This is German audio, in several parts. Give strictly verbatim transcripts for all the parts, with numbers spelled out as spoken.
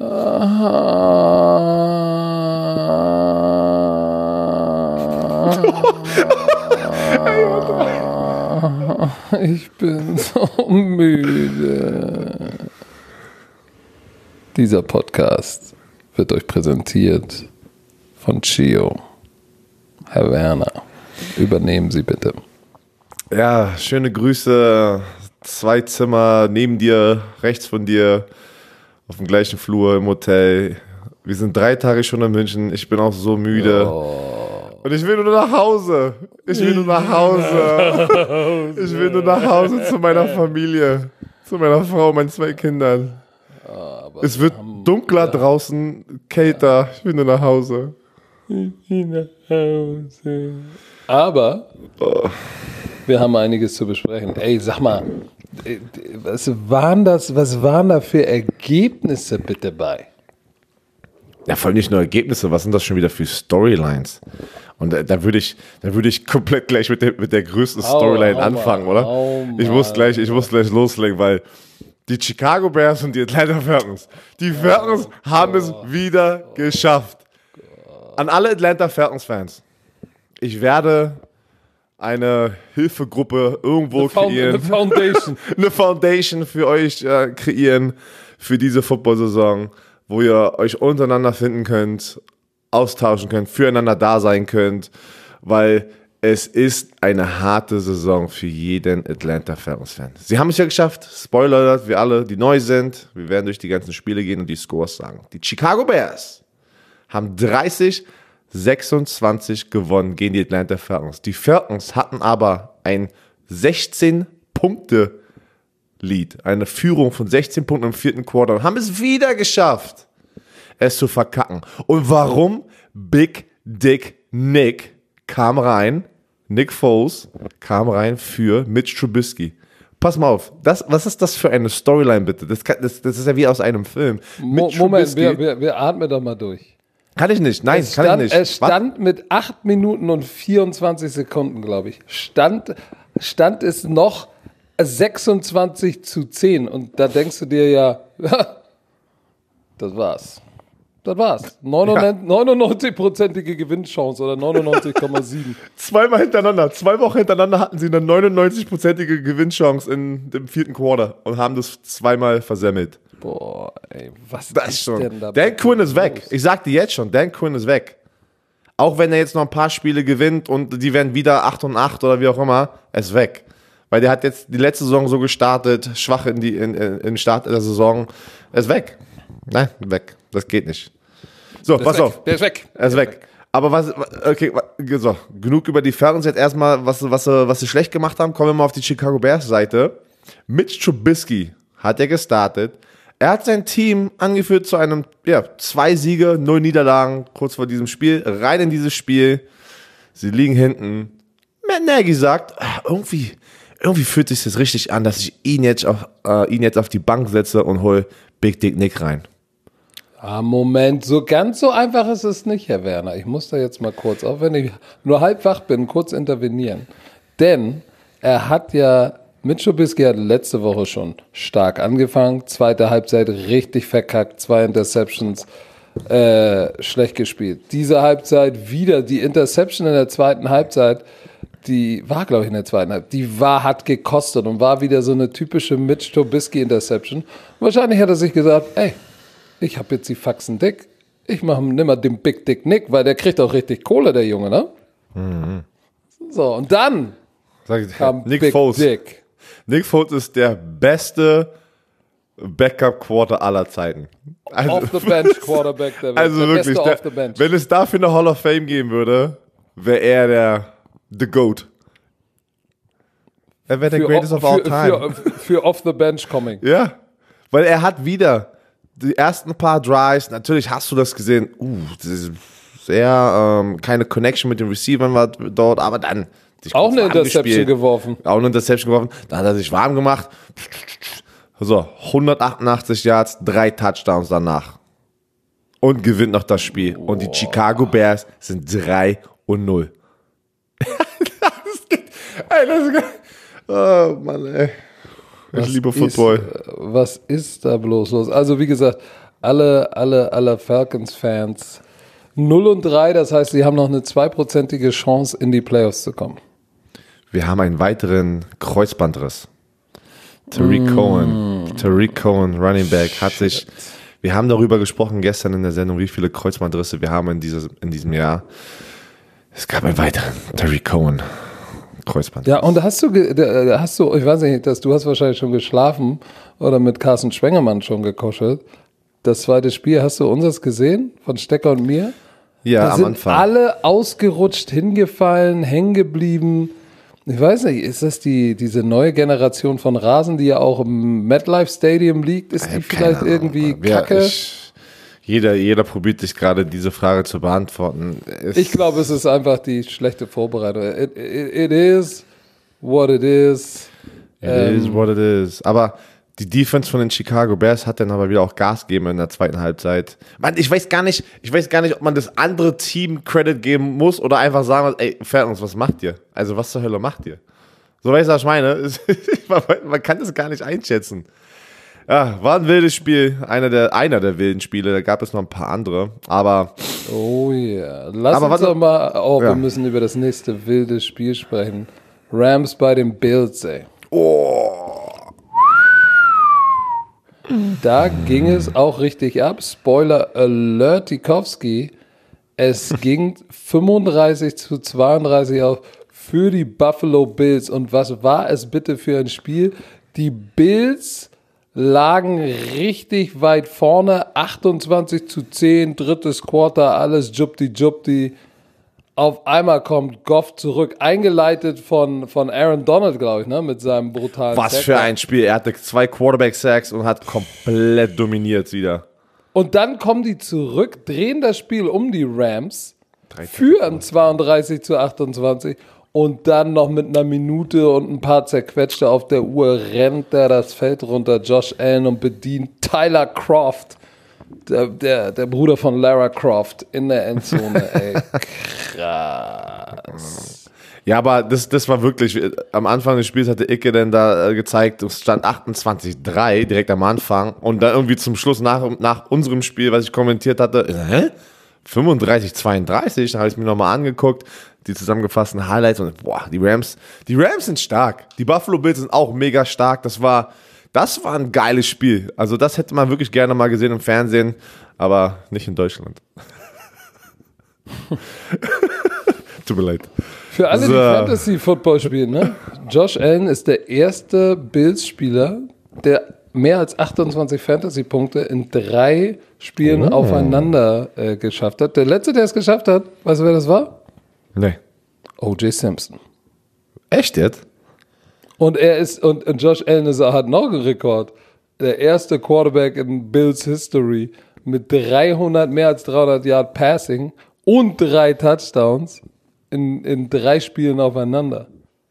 Ich bin so müde. Dieser Podcast wird euch präsentiert von Chio. Herr Werner, übernehmen Sie bitte. Ja, schöne Grüße. Zwei Zimmer neben dir, rechts von dir, auf dem gleichen Flur im Hotel. Wir sind drei Tage schon in München. Ich bin auch so müde. Oh. Und ich will nur nach Hause. Ich will nur nach Hause. Ich will nur nach Hause zu meiner Familie. Zu meiner Frau, meinen zwei Kindern. Aber es wird dunkler draußen, kälter. Ich will nur nach Hause. Ich will nach Hause. Aber oh. wir haben einiges zu besprechen. Ey, sag mal, was waren das, was waren da für Ergebnisse bitte bei? Ja, vor allem nicht nur Ergebnisse, was sind das schon wieder für Storylines? Und da, da würde ich, da würde ich komplett gleich mit der, mit der größten Storyline oh, anfangen, oder? Oh, ich muss gleich, ich muss gleich loslegen, weil die Chicago Bears und die Atlanta Falcons, die Falcons oh, haben es wieder oh, geschafft. An alle Atlanta Falcons Fans, ich werde eine Hilfegruppe irgendwo eine kreieren. Eine Foundation. eine Foundation für euch äh, kreieren für diese Football-Saison, wo ihr euch untereinander finden könnt, austauschen könnt, füreinander da sein könnt, weil es ist eine harte Saison für jeden Atlanta Falcons-Fan. Sie haben es ja geschafft, Spoiler Alert, wir alle, die neu sind, wir werden durch die ganzen Spiele gehen und die Scores sagen. Die Chicago Bears haben dreißig sechsundzwanzig gewonnen gegen die Atlanta Falcons. Die Falcons hatten aber ein sechzehn-Punkte-Lead, eine Führung von sechzehn Punkten im vierten Quarter und haben es wieder geschafft, es zu verkacken. Und warum? Big Dick Nick kam rein, Nick Foles kam rein für Mitch Trubisky. Pass mal auf, das, was ist das für eine Storyline bitte? Das, kann, das, das ist ja wie aus einem Film. Mo- Moment, wir, wir, wir atmen doch mal durch. Kann ich nicht, nein, es kann stand, ich nicht. Es stand Was? mit acht Minuten und vierundzwanzig Sekunden, glaube ich, stand, stand es noch sechsundzwanzig zu zehn. Und da denkst du dir ja, das war's. Das war's. neunundneunzig-prozentige Gewinnchance oder neunundneunzig Komma sieben. Zweimal hintereinander, zwei Wochen hintereinander hatten sie eine neunundneunzig-prozentige Gewinnchance in dem vierten Quarter und haben das zweimal versemmelt. Boah, ey, was das ist schon. denn da? Dan Quinn ist weg. Ich sag dir jetzt schon, Dan Quinn ist weg. Auch wenn er jetzt noch ein paar Spiele gewinnt und die werden wieder acht und acht oder wie auch immer, er ist weg. Weil der hat jetzt die letzte Saison so gestartet, schwach in die in, in, in Start der Saison. Er ist weg. Nein, weg. Das geht nicht. So, der pass auf. auf. Der ist weg. Er ist der weg. Ist weg. Aber was, okay, so, genug über die Falcons. Jetzt erstmal, was, was, was sie schlecht gemacht haben. Kommen wir mal auf die Chicago Bears Seite. Mitch Trubisky hat er gestartet. Er hat sein Team angeführt zu einem, ja, zwei Siege, null Niederlagen, kurz vor diesem Spiel, rein in dieses Spiel. Sie liegen hinten. Matt Nagy sagt, irgendwie, irgendwie fühlt sich das richtig an, dass ich ihn jetzt auf, äh, ihn jetzt auf die Bank setze und hol Big Dick Nick rein. Ah, Moment, so ganz so einfach ist es nicht, Herr Werner. Ich muss da jetzt mal kurz, auch wenn ich nur halb wach bin, kurz intervenieren. Denn er hat ja, Mitch Trubisky hat letzte Woche schon stark angefangen, zweite Halbzeit richtig verkackt, zwei Interceptions, äh, schlecht gespielt. Diese Halbzeit wieder die Interception in der zweiten Halbzeit, die war, glaube ich, in der zweiten Halbzeit, die war, hat gekostet und war wieder so eine typische Mitch Trubisky Interception. Wahrscheinlich hat er sich gesagt, ey, ich habe jetzt die Faxen dick, ich mache nimmer den Big Dick Nick, weil der kriegt auch richtig Kohle, der Junge, ne? Mhm. So, und dann Sag ich, kam Nick Big Foles. Dick. Nick Foles ist der beste Backup-Quarter aller Zeiten. Also, Off-the-Bench-Quarterback der Welt. Also der wirklich, beste der, off the bench. Wenn es dafür eine Hall of Fame geben würde, wäre er der The GOAT. Er wäre der Greatest of all time. Für, für Off-the-Bench-Coming. Ja, weil er hat wieder die ersten paar Drives, natürlich hast du das gesehen, uh, das ist sehr, ähm, keine Connection mit den Receivern war dort, aber dann auch eine Interception geworfen. Auch eine Interception geworfen. Da hat er sich warm gemacht. So, hundertachtundachtzig Yards, drei Touchdowns danach. Und gewinnt noch das Spiel. Oh. Und die Chicago Bears sind drei und null. das geht, ey, das geht. Oh Mann, ey. Ich was liebe Football. Ist, was ist da bloß los? Also wie gesagt, alle, alle, alle Falcons-Fans. null und drei, das heißt, sie haben noch eine zweiprozentige Chance, in die Playoffs zu kommen. Wir haben einen weiteren Kreuzbandriss. Tariq mm. Cohen, Tariq Cohen, Running Back, hat Shit. sich, wir haben darüber gesprochen gestern in der Sendung, wie viele Kreuzbandrisse wir haben in, dieses, in diesem Jahr. Es gab einen weiteren Tariq Cohen. Kreuzband. Ja, und hast du, hast du, ich weiß nicht, dass du hast wahrscheinlich schon geschlafen oder mit Carsten Schwengemann schon gekuschelt. Das zweite Spiel, hast du unseres gesehen von Stecker und mir? Ja, da am sind Anfang. Alle ausgerutscht, hingefallen, hängen geblieben. Ich weiß nicht, ist das die diese neue Generation von Rasen, die ja auch im MetLife Stadium liegt? Ist die vielleicht Ahnung, irgendwie kacke? Ja, ich, jeder, jeder probiert sich gerade diese Frage zu beantworten. Es ich glaube, es ist einfach die schlechte Vorbereitung. It, it, it is what it is. It ähm, is what it is. Aber die Defense von den Chicago Bears hat dann aber wieder auch Gas gegeben in der zweiten Halbzeit. Man, ich weiß gar nicht, ich weiß gar nicht, ob man das andere Team Credit geben muss oder einfach sagen muss, ey, Falcons, was macht ihr? Also was zur Hölle macht ihr? So, weißt du, was ich meine? Man kann das gar nicht einschätzen. Ja, war ein wildes Spiel, einer der, einer der wilden Spiele, da gab es noch ein paar andere, aber... Oh ja, yeah. Lass aber uns doch mal, oh, ja. wir müssen über das nächste wilde Spiel sprechen. Rams bei den Bills, ey. Oh... Da ging es auch richtig ab. Spoiler Alert, Tikowski. Es ging fünfunddreißig zu zweiunddreißig auf für die Buffalo Bills. Und was war es bitte für ein Spiel? Die Bills lagen richtig weit vorne. achtundzwanzig zu zehn, drittes Quarter, alles jubti-jubti. Auf einmal kommt Goff zurück, eingeleitet von, von Aaron Donald, glaube ich, ne, mit seinem brutalen Was Sack. Für ein Spiel. Er hatte zwei Quarterback-Sacks und hat komplett dominiert wieder. Und dann kommen die zurück, drehen das Spiel um die Rams, führen zweiunddreißig zu achtundzwanzig und dann noch mit einer Minute und ein paar zerquetschte auf der Uhr rennt er das Feld runter, Josh Allen, und bedient Tyler Croft. Der, der, der Bruder von Lara Croft in der Endzone, ey. Krass. Ja, aber das, das war wirklich, am Anfang des Spiels hatte Icke dann da äh, gezeigt, es stand achtundzwanzig drei direkt am Anfang und dann irgendwie zum Schluss nach, nach unserem Spiel, was ich kommentiert hatte, hä? fünfunddreißig zweiunddreißig, da habe ich mir nochmal angeguckt, die zusammengefassten Highlights und boah, die Rams, die Rams sind stark. Die Buffalo Bills sind auch mega stark. Das war... Das war ein geiles Spiel. Also das hätte man wirklich gerne mal gesehen im Fernsehen, aber nicht in Deutschland. Tut mir leid. Für alle, so. die Fantasy-Football spielen, ne? Josh Allen ist der erste Bills-Spieler, der mehr als achtundzwanzig Fantasy-Punkte in drei Spielen oh. aufeinander äh, geschafft hat. Der letzte, der es geschafft hat, weißt du, wer das war? Nee. O J Simpson. Echt jetzt? Und er ist, und, und Josh Allen ist, hat noch einen Rekord. Der erste Quarterback in Bills History mit dreihundert, mehr als dreihundert Yard Passing und drei Touchdowns in, in drei Spielen aufeinander.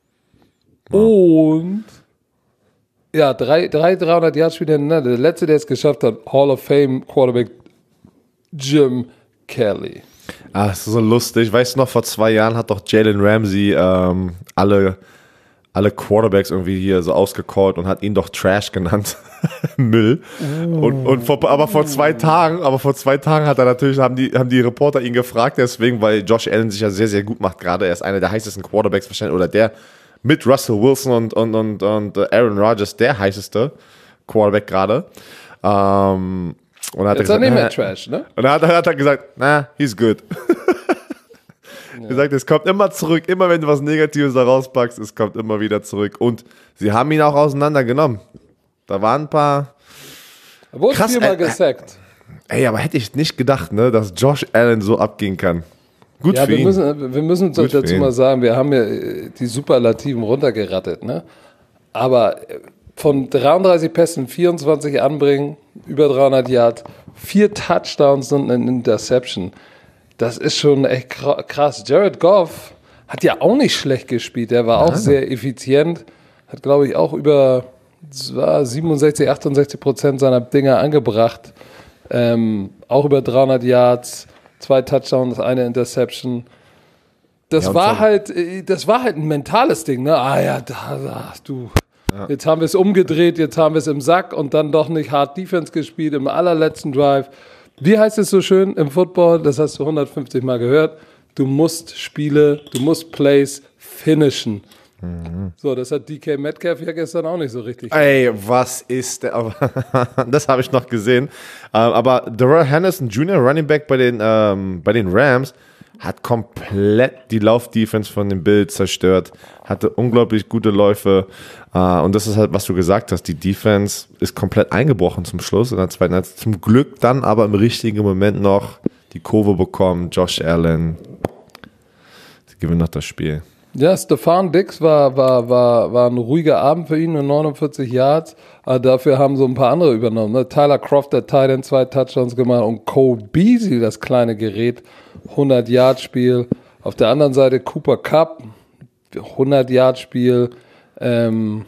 Wow. Und ja, drei, drei dreihundert Yard Spiele ineinander. Der letzte, der es geschafft hat, Hall of Fame Quarterback Jim Kelly. Ah, das ist so lustig. Weißt du noch, vor zwei Jahren hat doch Jalen Ramsey ähm, alle alle Quarterbacks irgendwie hier so ausgecallt und hat ihn doch Trash genannt. Müll. Oh. Und, und vor, aber vor zwei Tagen, aber vor zwei Tagen hat er natürlich, haben die, haben die Reporter ihn gefragt, deswegen, weil Josh Allen sich ja sehr, sehr gut macht gerade. Er ist einer der heißesten Quarterbacks wahrscheinlich, oder der mit Russell Wilson und, und, und, und Aaron Rodgers der heißeste Quarterback gerade. Ähm, und hat Jetzt er gesagt, nicht mehr Trash, ne? Und dann hat, hat er gesagt, na, he's good. Er ja. sagt, es kommt immer zurück, immer wenn du was Negatives da rauspackst, es kommt immer wieder zurück. Und sie haben ihn auch auseinandergenommen. Da waren ein paar... Er wurde krass, viermal äh, gesackt. Ey, aber hätte ich nicht gedacht, ne, dass Josh Allen so abgehen kann. Gut ja, für wir ihn. Müssen, wir müssen uns Gut dazu mal sagen, wir haben ja die Superlativen runtergerattet, ne? Aber von dreiunddreißig Pässen vierundzwanzig anbringen, über dreihundert Yards, vier Touchdowns und eine Interception. Das ist schon echt krass. Jared Goff hat ja auch nicht schlecht gespielt. Der war auch ja. sehr effizient. Hat, glaube ich, auch über siebenundsechzig, achtundsechzig Prozent seiner Dinger angebracht. Ähm, auch über dreihundert Yards, zwei Touchdowns, eine Interception. Das ja, war halt, das war halt ein mentales Ding, ne? Ah ja, da, da, du, Ja. Jetzt haben wir es umgedreht, jetzt haben wir es im Sack und dann doch nicht hart Defense gespielt im allerletzten Drive. Wie heißt es so schön im Football? Das hast du hundertfünfzig Mal gehört. Du musst Spiele, du musst Plays finishen. Mhm. So, das hat D K Metcalf ja gestern auch nicht so richtig. Ey, was ist der? Das habe ich noch gesehen. Aber Darrell Henderson Junior, Running Back bei den, ähm, bei den Rams, hat komplett die Lauf-Defense von den Bills zerstört, hatte unglaublich gute Läufe und das ist halt, was du gesagt hast, die Defense ist komplett eingebrochen zum Schluss in der zweiten Halbzeit. Zum Glück dann aber im richtigen Moment noch die Kurve bekommen, Josh Allen, sie gewinnen noch das Spiel. Ja, Stefan Diggs war, war, war, war ein ruhiger Abend für ihn mit neunundvierzig Yards. Aber dafür haben so ein paar andere übernommen. Ne? Tyler Croft, der Tight End, zwei Touchdowns gemacht und Cole Beasley, das kleine Gerät, hundert Yard Spiel. Auf der anderen Seite Cooper Kupp, hundert Yard Spiel. Ähm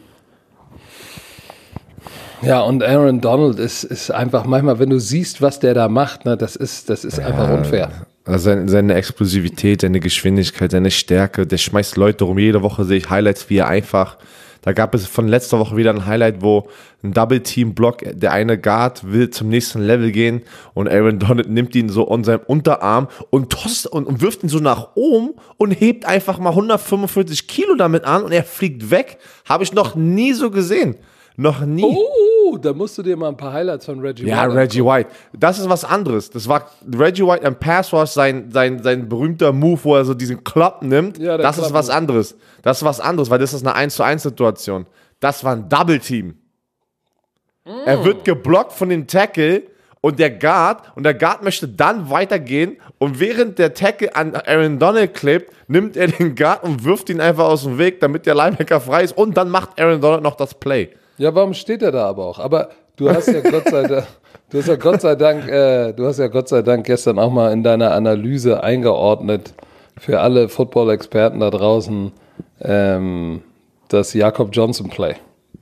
ja, und Aaron Donald ist, ist einfach manchmal, wenn du siehst, was der da macht, ne, das ist, das ist ja einfach unfair. Also seine, seine Explosivität, seine Geschwindigkeit, seine Stärke, der schmeißt Leute rum. Jede Woche sehe ich Highlights, wie er einfach, da gab es von letzter Woche wieder ein Highlight, wo ein Double-Team-Block, der eine Guard will zum nächsten Level gehen und Aaron Donald nimmt ihn so an seinem Unterarm und, tost, und, und wirft ihn so nach oben und hebt einfach mal hundertfünfundvierzig Kilo damit an und er fliegt weg. Habe ich noch nie so gesehen. Noch nie. Oh, da musst du dir mal ein paar Highlights von Reggie ja, White Ja, Reggie White. Das ist was anderes. Das war Reggie White im Pass Rush, sein, sein, sein berühmter Move, wo er so diesen Klopp nimmt. Ja, das ist was anderes. Das ist was anderes, weil das ist eine eins zu eins Situation. Das war ein Double Team. Mm. Er wird geblockt von dem Tackle und der Guard und der Guard möchte dann weitergehen und während der Tackle an Aaron Donald klebt, nimmt er den Guard und wirft ihn einfach aus dem Weg, damit der Linebacker frei ist und dann macht Aaron Donald noch das Play. Ja, warum steht er da aber auch? Aber du hast ja Gott sei Dank, du hast ja Gott sei Dank, äh, du hast ja Gott sei Dank gestern auch mal in deiner Analyse eingeordnet für alle Football-Experten da draußen ähm, das Jakob Johnson Play.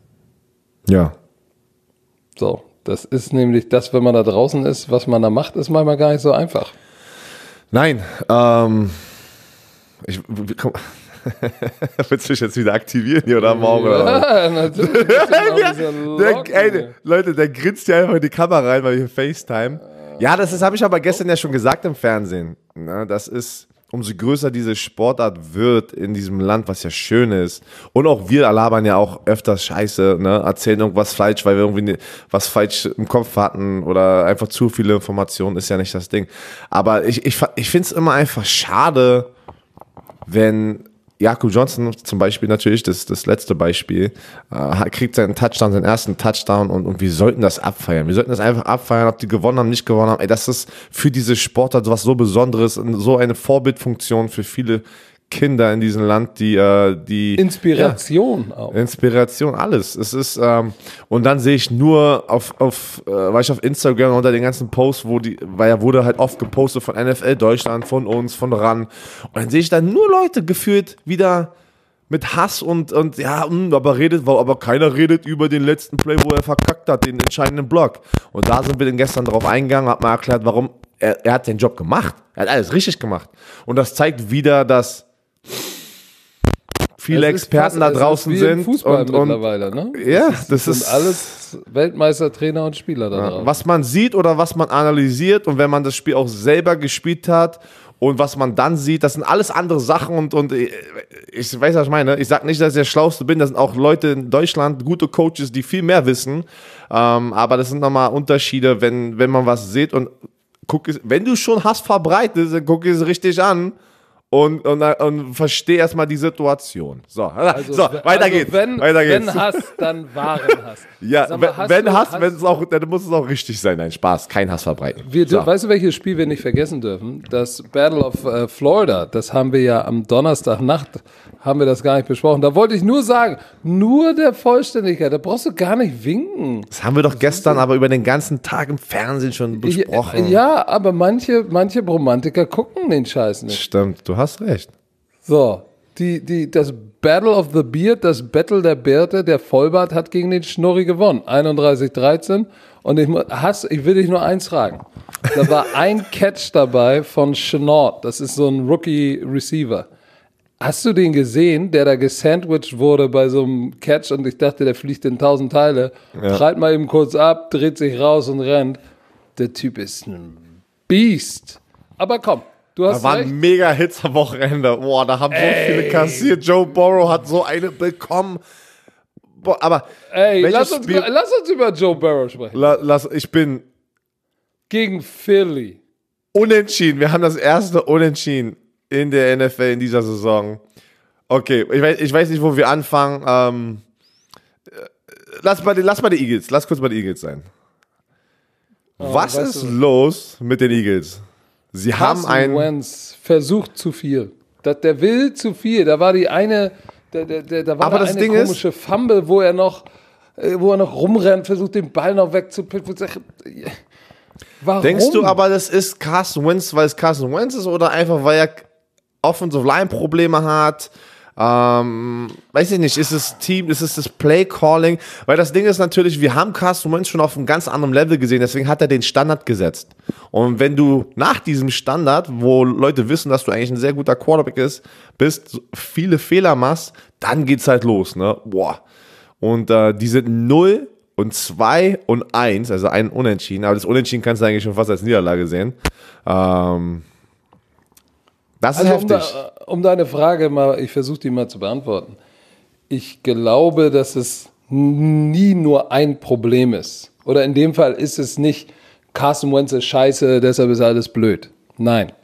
Ja. So, das ist nämlich das, wenn man da draußen ist, was man da macht, ist manchmal gar nicht so einfach. Nein, ähm, ich komm. Willst du mich jetzt wieder aktivieren hier oder morgen? Ja, oder? Natürlich. der, der, ey, Leute, der grinst ja einfach in die Kamera rein, weil wir FaceTime. Ja, das habe ich aber gestern ja schon gesagt im Fernsehen. Na, das ist, umso größer diese Sportart wird in diesem Land, was ja schön ist. Und auch wir labern ja auch öfters Scheiße, ne? Erzählen irgendwas falsch, weil wir irgendwie was falsch im Kopf hatten oder einfach zu viele Informationen, ist ja nicht das Ding. Aber ich, ich, ich finde es immer einfach schade, wenn Jakob Johnson zum Beispiel natürlich, das, das letzte Beispiel, äh, kriegt seinen Touchdown, seinen ersten Touchdown und, und wir sollten das abfeiern. Wir sollten das einfach abfeiern, ob die gewonnen haben, nicht gewonnen haben. Ey, das ist für diese Sportart was so Besonderes und so eine Vorbildfunktion für viele Kinder in diesem Land, die äh, die Inspiration ja, auch. Inspiration, alles. Es ist ähm, und dann sehe ich nur auf auf äh, war ich auf Instagram unter den ganzen Posts, wo die, weil ja wurde halt oft gepostet von N F L Deutschland, von uns, von R A N und dann sehe ich dann nur Leute gefühlt wieder mit Hass und und ja, mh, aber redet, aber keiner redet über den letzten Play, wo er verkackt hat, den entscheidenden Block. Und da sind wir dann gestern drauf eingegangen, hat mal erklärt, warum er, er hat den Job gemacht. Er hat alles richtig gemacht. Und das zeigt wieder, dass viele Experten fast, da draußen sind. Fußball und, und mittlerweile, ne? Ja, das, ist, das sind ist alles Weltmeister, Trainer und Spieler da drauf. Was man sieht oder was man analysiert und wenn man das Spiel auch selber gespielt hat und was man dann sieht, das sind alles andere Sachen und, und ich weiß, was ich meine. Ich sage nicht, dass ich der Schlauste bin, das sind auch Leute in Deutschland, gute Coaches, die viel mehr wissen, ähm, aber das sind nochmal Unterschiede, wenn, wenn man was sieht und guck es, wenn du schon Hass verbreitest, dann guck es richtig an. Und, und, und verstehe erstmal die Situation. So, also, so weiter also geht's. Wenn, weiter geht's. wenn Hass, dann wahren Hass. Ja, mal, wenn du, Hass, wenn es auch, dann muss es auch richtig sein. Nein, Spaß, kein Hass verbreiten. Wir, so. Weißt du, welches Spiel wir nicht vergessen dürfen? Das Battle of äh, Florida, das haben wir ja am Donnerstagnacht, haben wir das gar nicht besprochen. Da wollte ich nur sagen, nur der Vollständigkeit, da brauchst du gar nicht winken. Das haben wir doch gestern aber über den ganzen Tag im Fernsehen schon besprochen. Ja, aber manche, manche Romantiker gucken den Scheiß nicht. Stimmt, du hast recht. So, die, die, das Battle of the Beard, das Battle der Bärte, der Vollbart hat gegen den Schnurri gewonnen. einunddreißig dreizehn. Und ich, hast, ich will dich nur eins fragen. Da war ein Catch dabei von Chenault. Das ist so ein Rookie-Receiver. Hast du den gesehen, der da gesandwiched wurde bei so einem Catch und ich dachte, der fliegt in tausend Teile, ja. Prallt mal eben kurz ab, dreht sich raus und rennt. Der Typ ist ein Biest. Aber komm, du hast Da waren recht. mega Hits am Wochenende. Boah, da haben so Ey. viele kassiert. Joe Burrow hat so eine bekommen. Boah, aber Ey, lass uns, lass uns über Joe Burrow sprechen. La, lass, ich bin gegen Philly. Unentschieden. Wir haben das erste Unentschieden in der N F L in dieser Saison. Okay, ich weiß, ich weiß nicht, wo wir anfangen. Ähm, lass, mal, lass mal die Eagles. Lass kurz bei den Eagles sein. Oh, Was ist du, los mit den Eagles? Sie Carson haben einen Wentz versucht zu viel. Das, der will zu viel. Da war die eine, der, der, der, da war aber da das eine Ding komische ist, Fumble, wo er noch, wo er noch rumrennt, versucht den Ball noch wegzupicken. Warum? Denkst du aber, das ist Carson Wentz, weil es Carson Wentz ist oder einfach, weil er Offensive Line Probleme hat? Ähm, weiß ich nicht, ist es Team, ist es das Play Calling? Weil das Ding ist natürlich, wir haben Carson Wentz schon auf einem ganz anderen Level gesehen, deswegen hat er den Standard gesetzt. Und wenn du nach diesem Standard, wo Leute wissen, dass du eigentlich ein sehr guter Quarterback ist, bist, viele Fehler machst, dann geht's halt los, ne? Boah. Und äh, die sind null und zwei und eins, also ein Unentschieden, aber das Unentschieden kannst du eigentlich schon fast als Niederlage sehen. Ähm, Das ist also heftig. Um, da, um deine Frage mal, ich versuche die mal zu beantworten. Ich glaube, dass es nie nur ein Problem ist. Oder in dem Fall ist es nicht, Carson Wentz ist scheiße, deshalb ist alles blöd. Nein.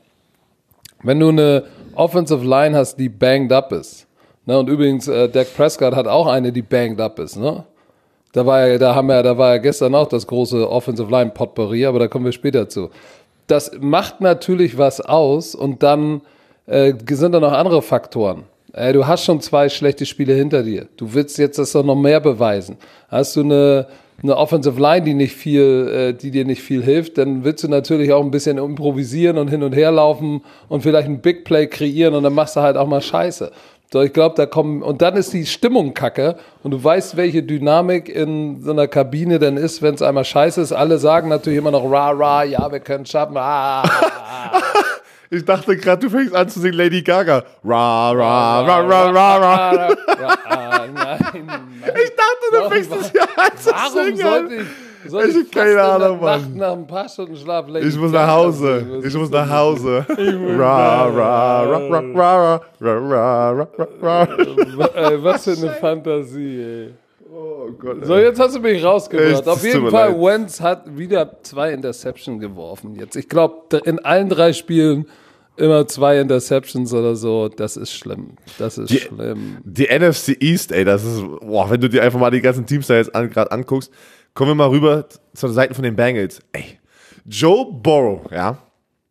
Wenn du eine Offensive Line hast, die banged up ist, ne, und übrigens, äh, Dak Prescott hat auch eine, die banged up ist, ne? Da war ja, da haben wir, da war ja gestern auch das große Offensive Line Potpourri, aber da kommen wir später zu. Das macht natürlich was aus und dann äh, sind da noch andere Faktoren. Äh, du hast schon zwei schlechte Spiele hinter dir. Du willst jetzt das doch noch mehr beweisen. Hast du eine, eine Offensive Line, die nicht viel, äh, die dir nicht viel hilft, dann willst du natürlich auch ein bisschen improvisieren und hin und her laufen und vielleicht ein Big Play kreieren und dann machst du halt auch mal Scheiße. So, ich glaube, da kommen, und dann ist die Stimmung kacke und du weißt, welche Dynamik in so einer Kabine denn ist, wenn es einmal scheiße ist. Alle sagen natürlich immer noch, ra, ra, ja, wir können es schaffen. Ah, ah. Ich dachte gerade, du fängst an zu singen Lady Gaga. Ra, ra, ra, ra, ra, ra. Nein, nein. Ich dachte, du fängst es ja an zu singen. Warum sollte ich... Soll ich ich keine Ahnung, Nacht nach ein paar Stunden Schlaf legen? Ich muss nach Hause. Ich muss nach Hause. Ra, ra, ra, ra, ra, ra, ra, ra, ra. Was für eine Fantasie, ey. Oh Gott. So, jetzt hast du mich rausgebracht. Echt, Auf jeden Fall, leid. Wentz hat wieder zwei Interceptions geworfen. Jetzt, ich glaube, in allen drei Spielen immer zwei Interceptions oder so. Das ist schlimm. Das ist die, schlimm. Die N F C East, ey, das ist, boah, wenn du dir einfach mal die ganzen Teams da jetzt an, gerade anguckst. Kommen wir mal rüber zur Seite von den Bengals. Ey, Joe Burrow, ja,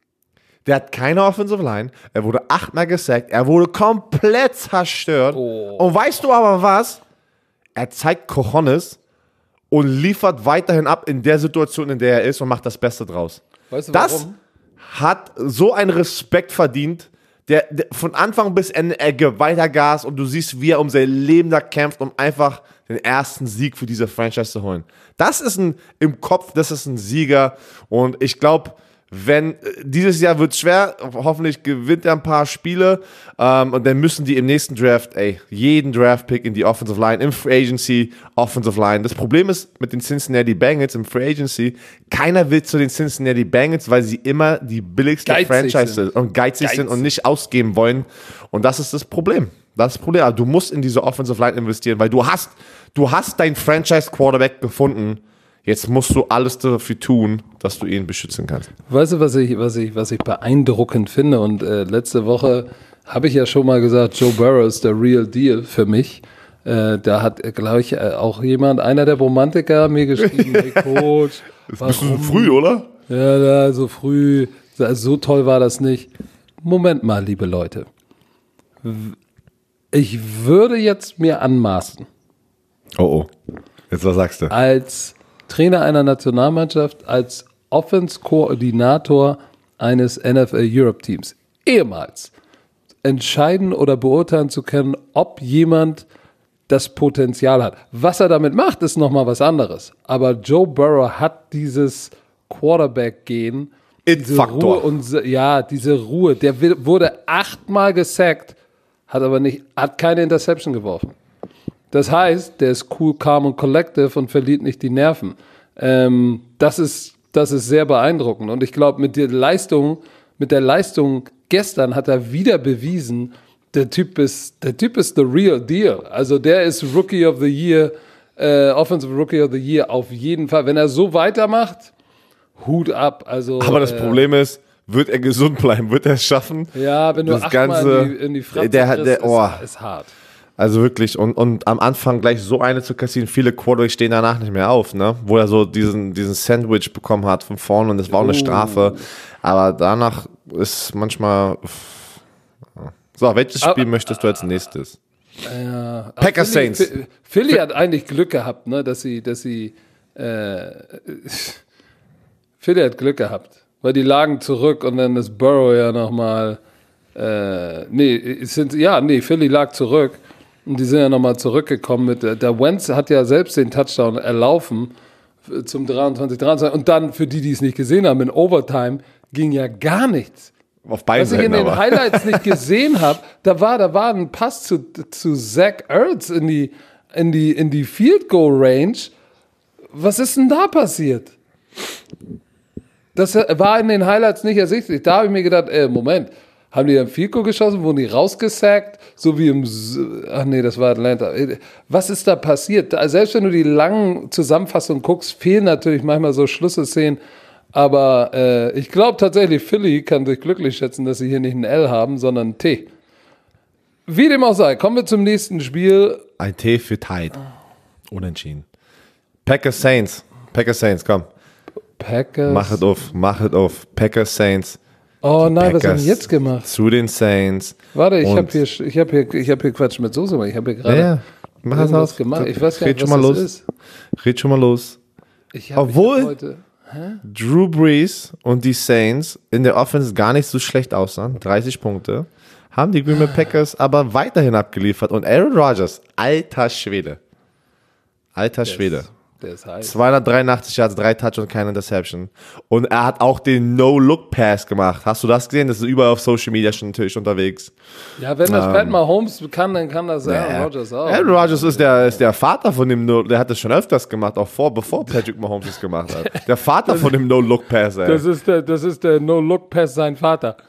der hat keine Offensive Line, er wurde achtmal gesackt, er wurde komplett zerstört. Oh. Und weißt du aber was? Er zeigt Cojones und liefert weiterhin ab in der Situation, in der er ist und macht das Beste draus. Weißt du das warum? Hat so einen Respekt verdient, der, der von Anfang bis Ende er gibt weiter Gas und du siehst, wie er um sein Leben da kämpft, um einfach den ersten Sieg für diese Franchise zu holen. Das ist ein, im Kopf, das ist ein Sieger und ich glaube, wenn, dieses Jahr wird es schwer, hoffentlich gewinnt er ein paar Spiele ähm, und dann müssen die im nächsten Draft, ey, jeden Draft-Pick in die Offensive Line, im Free Agency, Offensive Line. Das Problem ist mit den Cincinnati Bengals im Free Agency, keiner will zu den Cincinnati Bengals, weil sie immer die billigste geizig Franchise sind und geizig, geizig sind und nicht ausgeben wollen und das ist das Problem. Das ist das Problem. Du musst in diese Offensive Line investieren, weil du hast, du hast deinen Franchise-Quarterback gefunden. Jetzt musst du alles dafür tun, dass du ihn beschützen kannst. Weißt du, was ich, was ich, was ich beeindruckend finde? Und äh, letzte Woche habe ich ja schon mal gesagt, Joe Burrow ist der Real Deal für mich. Äh, da hat, glaube ich, äh, auch jemand, einer der Romantiker, mir geschrieben, hey Coach. Das ist ein bisschen früh, oder? Ja, da, so früh. So toll war das nicht. Moment mal, liebe Leute. Ich würde jetzt mir anmaßen. Oh, oh. Jetzt was sagst du? Als Trainer einer Nationalmannschaft, als Offense-Koordinator eines N F L Europe Teams, ehemals entscheiden oder beurteilen zu können, ob jemand das Potenzial hat. Was er damit macht, ist nochmal was anderes. Aber Joe Burrow hat dieses Quarterback-Gehen, diese Ruhe und ja, diese Ruhe. Der wurde achtmal gesackt hat aber nicht, hat keine Interception geworfen. Das heißt, der ist cool, calm und collective und verliert nicht die Nerven. Ähm, das ist, das ist sehr beeindruckend. Und ich glaube, mit der Leistung, mit der Leistung gestern hat er wieder bewiesen, der Typ ist, der Typ ist the real deal. Also der ist Rookie of the Year, äh, Offensive Rookie of the Year auf jeden Fall. Wenn er so weitermacht, Hut ab. Also, aber das äh, Problem ist, wird er gesund bleiben? Wird er es schaffen? Ja, wenn du das achtmal Ganze, in die, in die Fratze der, kriegst, der, oh. ist, ist hart. Also wirklich, und, und am Anfang gleich so eine zu kassieren, viele Quarterbacks stehen danach nicht mehr auf, ne? Wo er so diesen, diesen Sandwich bekommen hat von vorne und das war auch eine Strafe. Aber danach ist manchmal. So, welches Spiel aber, möchtest du als nächstes? Ja, Packers Philly, Saints. Philly hat eigentlich Glück gehabt, ne? Dass sie, dass sie äh, Philly hat Glück gehabt, weil die lagen zurück und dann ist Burrow ja nochmal. Äh, nee, sind, ja, nee, Philly lag zurück. Und die sind ja nochmal zurückgekommen mit, der Wentz hat ja selbst den Touchdown erlaufen zum dreiundzwanzig dreiundzwanzig und dann, für die, die es nicht gesehen haben, in Overtime ging ja gar nichts. Auf beiden Was ich in den aber. Highlights nicht gesehen habe, da war, da war ein Pass zu, zu Zach Ertz in die, in die, in die Field Goal Range. Was ist denn da passiert? Das war in den Highlights nicht ersichtlich. Da habe ich mir gedacht, ey, Moment, haben die dann Field Goal geschossen, wurden die rausgesackt, so wie im, ach nee, das war Atlanta. Was ist da passiert? Selbst wenn du die langen Zusammenfassungen guckst, fehlen natürlich manchmal so Schlüsselszenen, aber äh, ich glaube tatsächlich, Philly kann sich glücklich schätzen, dass sie hier nicht ein L haben, sondern ein T. Wie dem auch sei, kommen wir zum nächsten Spiel. Ein T für Tide. Unentschieden. Packers Saints. Packers Saints, komm. Packers. Mach es auf, mach es auf. Packers Saints. Oh nein, Packers was haben die jetzt gemacht? Zu den Saints. Warte, ich habe hier, ich hab hier, ich hab hier Quatsch mit Soße gemacht. Ich habe hier gerade ja, mach es aus. gemacht. Ich weiß gar nicht, was mal das los. ist. Red schon mal los. Ich hab, Obwohl ich hab heute, hä? Drew Brees und die Saints in der Offense gar nicht so schlecht aussahen, dreißig Punkte, haben die Green Bay Packers aber weiterhin abgeliefert. Und Aaron Rodgers, alter Schwede. Alter Der Schwede. ist, der ist heiß. zweihundertdreiundachtzig Yards, drei Touch und keine Interception. Und er hat auch den No-Look-Pass gemacht. Hast du das gesehen? Das ist überall auf Social Media schon natürlich unterwegs. Ja, wenn das ähm, Pat Mahomes kann, dann kann das Aaron ja. Rodgers auch. Aaron Rodgers ist der, ist der Vater von dem No, der hat das schon öfters gemacht, auch vor, bevor Patrick Mahomes es gemacht hat. Der Vater von dem No-Look-Pass, ey. Das ist der, das ist der No-Look-Pass sein Vater.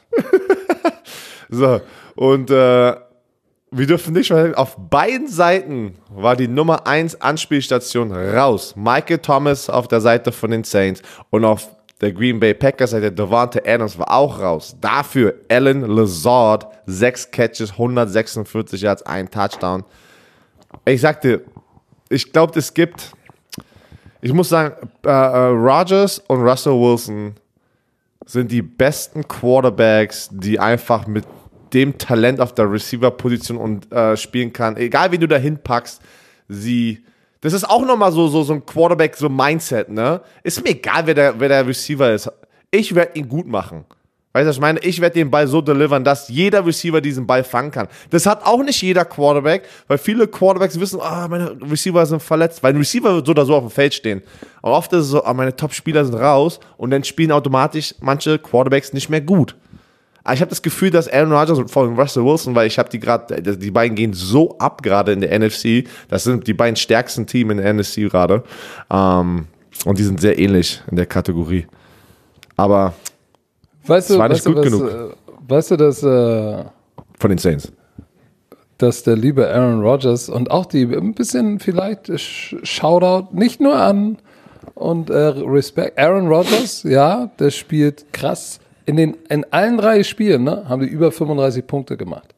So, und äh, wir dürfen nicht vergessen, auf beiden Seiten war die Nummer eins Anspielstation raus. Michael Thomas auf der Seite von den Saints und auf der Green Bay Packers Seite Davante Adams war auch raus. Dafür Allen Lazard, sechs Catches, hundertsechsundvierzig Yards, ein Touchdown. Ich sagte, ich glaube, es gibt, ich muss sagen, äh, äh, Rodgers und Russell Wilson sind die besten Quarterbacks, die einfach mit dem Talent auf der Receiver-Position und äh, spielen kann. Egal, wie du dahin packst, sie. Das ist auch nochmal so, so, so ein Quarterback, so Mindset, ne? Ist mir egal, wer der, wer der Receiver ist. Ich werde ihn gut machen. Weißt du, was ich meine? Ich werde den Ball so delivern, dass jeder Receiver diesen Ball fangen kann. Das hat auch nicht jeder Quarterback, weil viele Quarterbacks wissen, ah, oh, meine Receiver sind verletzt, weil ein Receiver wird so oder so auf dem Feld stehen. Aber oft ist es so, ah, oh, meine Top-Spieler sind raus und dann spielen automatisch manche Quarterbacks nicht mehr gut. Aber ich habe das Gefühl, dass Aaron Rodgers und vor allem Russell Wilson, weil ich habe die gerade, die beiden gehen so ab gerade in der N F C, das sind die beiden stärksten Teams in der N F C gerade. Ähm, und die sind sehr ähnlich in der Kategorie. Aber weißt du, es war nicht weißt gut du, was, genug. Äh, weißt du, dass, äh, von den Saints. dass der liebe Aaron Rodgers und auch die ein bisschen vielleicht Shoutout, nicht nur an und äh, Respekt. Aaron Rodgers, ja, der spielt krass. In, den, in allen drei Spielen, ne, haben die über fünfunddreißig Punkte gemacht.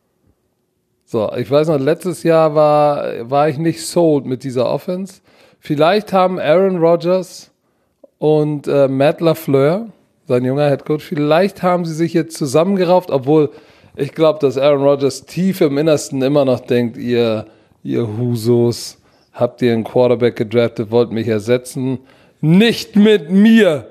So, ich weiß noch, letztes Jahr war, war ich nicht sold mit dieser Offense. Vielleicht haben Aaron Rodgers und äh, Matt LaFleur, sein junger Headcoach, vielleicht haben sie sich jetzt zusammengerauft, obwohl ich glaube, dass Aaron Rodgers tief im Innersten immer noch denkt, ihr, ihr Husos, habt ihr einen Quarterback gedraftet, wollt mich ersetzen? Nicht mit mir!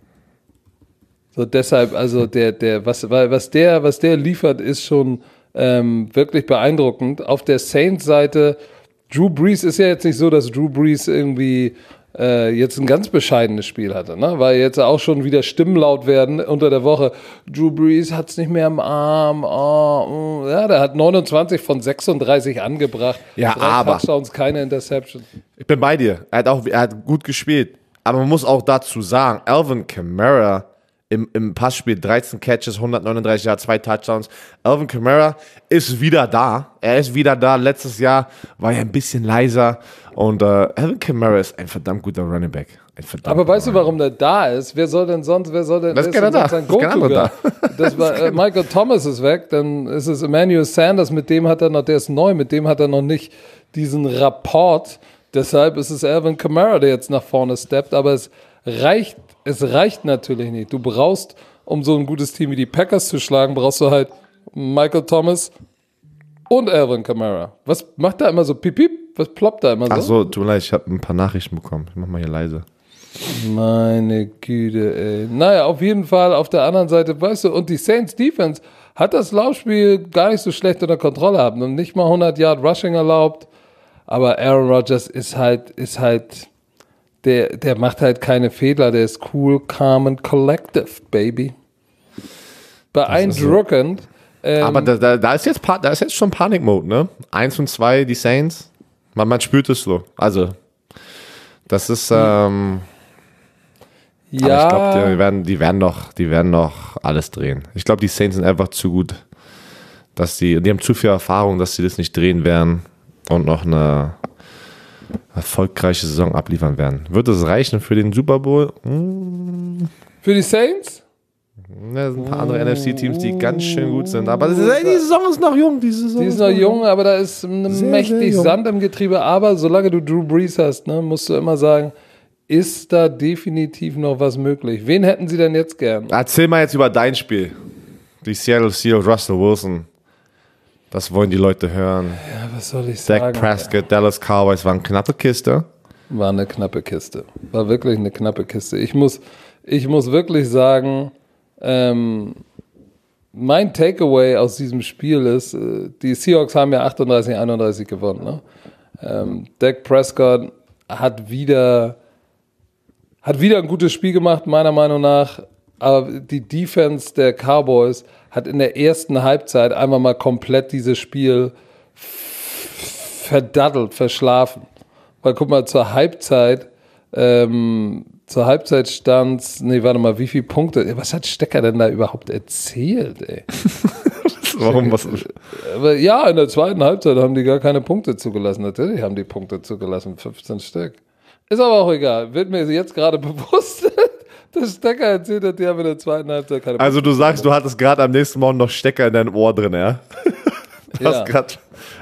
So, deshalb, also der, der, was, was der, was der liefert, ist schon ähm, wirklich beeindruckend. Auf der Saints-Seite, Drew Brees ist ja jetzt nicht so, dass Drew Brees irgendwie äh, jetzt ein ganz bescheidenes Spiel hatte, ne? Weil jetzt auch schon wieder Stimmen laut werden unter der Woche. Drew Brees hat es nicht mehr im Arm. Oh, ja, der hat neunundzwanzig von sechsunddreißig angebracht. Ja, Drei aber Touchdowns, keine Interception. Ich bin bei dir. Er hat auch, er hat gut gespielt. Aber man muss auch dazu sagen, Alvin Kamara im, im Passspiel dreizehn Catches, hundertneununddreißig Yards, zwei Touchdowns. Alvin Kamara ist wieder da. Er ist wieder da. Letztes Jahr war er ein bisschen leiser. Und äh, Alvin Kamara ist ein verdammt guter Running Back. Ein verdammt Aber weißt du, warum der da ist? Wer soll denn sonst, wer soll denn, das ist keiner da. sein Das ist kein anderer Go-To? Das war, äh, Michael Thomas ist weg, dann ist es Emmanuel Sanders, mit dem hat er noch, der ist neu, mit dem hat er noch nicht diesen Rapport. Deshalb ist es Alvin Kamara, der jetzt nach vorne steppt, aber es reicht, es reicht natürlich nicht. Du brauchst, um so ein gutes Team wie die Packers zu schlagen, brauchst du halt Michael Thomas und Alvin Kamara. Was macht da immer so piep, piep? Was ploppt da immer so? Ach so, tut mir leid, ich habe ein paar Nachrichten bekommen. Ich mach mal hier leise. Meine Güte, ey. Naja, auf jeden Fall auf der anderen Seite, weißt du, und die Saints Defense hat das Laufspiel gar nicht so schlecht unter Kontrolle gehabt und nicht mal hundert Yard Rushing erlaubt. Aber Aaron Rodgers ist halt, ist halt, der, der macht halt keine Fehler, der ist cool, calm and collective, baby. Beeindruckend. So. Ähm, Aber da, da, da, ist jetzt, da ist jetzt schon Panik-Mode, ne? Eins und zwei, die Saints. Man, man spürt es so. Also, das ist, ähm, ja. Aber ich glaube, die werden, die werden noch, die werden noch alles drehen. Ich glaube, die Saints sind einfach zu gut, dass die, die haben zu viel Erfahrung, dass sie das nicht drehen werden und noch eine erfolgreiche Saison abliefern werden. Wird es reichen für den Super Bowl? Hm. Für die Saints? Ja, es sind ein paar andere N F C-Teams, die ganz schön gut sind. Aber das ist, ey, die Saison ist noch jung. Die, Saison die ist noch jung, aber da ist mächtig Sand im Getriebe. Aber solange du Drew Brees hast, ne, musst du immer sagen, ist da definitiv noch was möglich. Wen hätten sie denn jetzt gern? Erzähl mal jetzt über dein Spiel. Die Seattle Seahawks, Russell Wilson. Das wollen die Leute hören. Ja, was soll ich sagen? Dak Prescott, Dallas Cowboys war eine knappe Kiste. War eine knappe Kiste. War wirklich eine knappe Kiste. Ich muss, ich muss wirklich sagen, ähm, mein Takeaway aus diesem Spiel ist, äh, die Seahawks haben ja achtunddreißig einunddreißig gewonnen. Ne? Ähm, Dak Prescott hat wieder, hat wieder ein gutes Spiel gemacht, meiner Meinung nach. Aber die Defense der Cowboys hat in der ersten Halbzeit einfach mal komplett dieses Spiel verdaddelt, verschlafen. Weil guck mal, zur Halbzeit, ähm, zur Halbzeit stand's, nee, warte mal, wie viele Punkte, was hat Stecker denn da überhaupt erzählt, ey? Warum, was? Aber ja, in der zweiten Halbzeit haben die gar keine Punkte zugelassen. Natürlich haben die Punkte zugelassen, fünfzehn Stück. Ist aber auch egal, wird mir jetzt gerade bewusst, dass Stecker erzählt hat, die haben in der zweiten Halbzeit keine Punkte. Also du sagst, du hattest gerade am nächsten Morgen noch Stecker in deinem Ohr drin, ja? Du Ja. hast grad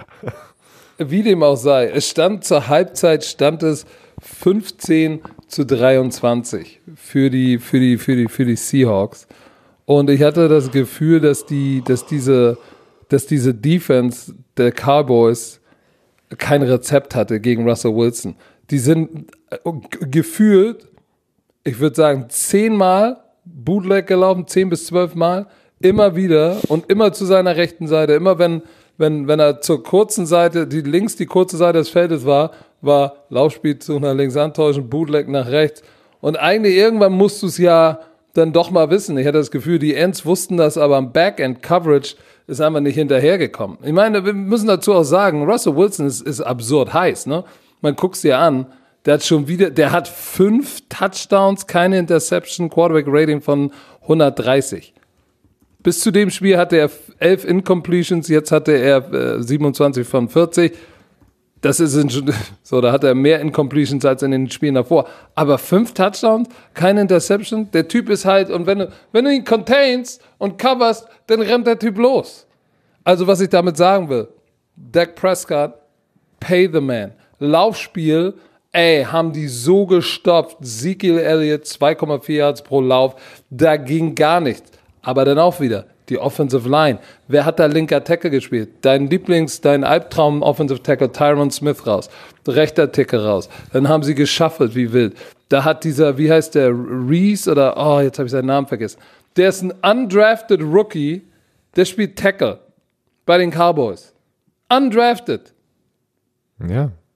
Wie dem auch sei, es stand zur Halbzeit, stand es fünfzehn zu dreiundzwanzig für die, für die, für die, für die Seahawks. Und ich hatte das Gefühl, dass die, dass diese, dass diese Defense der Cowboys kein Rezept hatte gegen Russell Wilson. Die sind gefühlt, ich würde sagen, zehnmal Bootleg gelaufen, zehn bis zwölf Mal, immer wieder und immer zu seiner rechten Seite. Immer wenn, wenn, wenn er zur kurzen Seite, die links die kurze Seite des Feldes war, war Laufspielzug nach links antäuschen, Bootleg nach rechts. Und eigentlich irgendwann musst du es ja dann doch mal wissen. Ich hatte das Gefühl, die Ends wussten das, aber am Backend-Coverage ist einfach nicht hinterhergekommen. Ich meine, wir müssen dazu auch sagen, Russell Wilson ist, ist absurd heiß, ne? Man guckt es dir an, der hat schon wieder, der hat fünf Touchdowns, keine Interception, Quarterback-Rating von hundertdreißig. Bis zu dem Spiel hatte er elf Incompletions, jetzt hatte er äh, siebenundzwanzig von vierzig. Das ist schon, so, da hat er mehr Incompletions als in den Spielen davor. Aber fünf Touchdowns, keine Interception. Der Typ ist halt, und wenn du, wenn du ihn containst und coverst, dann rennt der Typ los. Also, was ich damit sagen will, Dak Prescott, pay the man. Laufspiel, ey, haben die so gestopft. Ezekiel Elliott, zwei Komma vier Yards pro Lauf, da ging gar nichts. Aber dann auch wieder, die Offensive Line. Wer hat da linker Tackle gespielt? Dein Lieblings-, dein Albtraum Offensive Tackle Tyron Smith raus. Rechter Tackle raus. Dann haben sie geschaffelt wie wild. Da hat dieser, wie heißt der, Reese oder, oh, jetzt habe ich seinen Namen vergessen. Der ist ein undrafted Rookie, der spielt Tackle bei den Cowboys. Undrafted. Ja.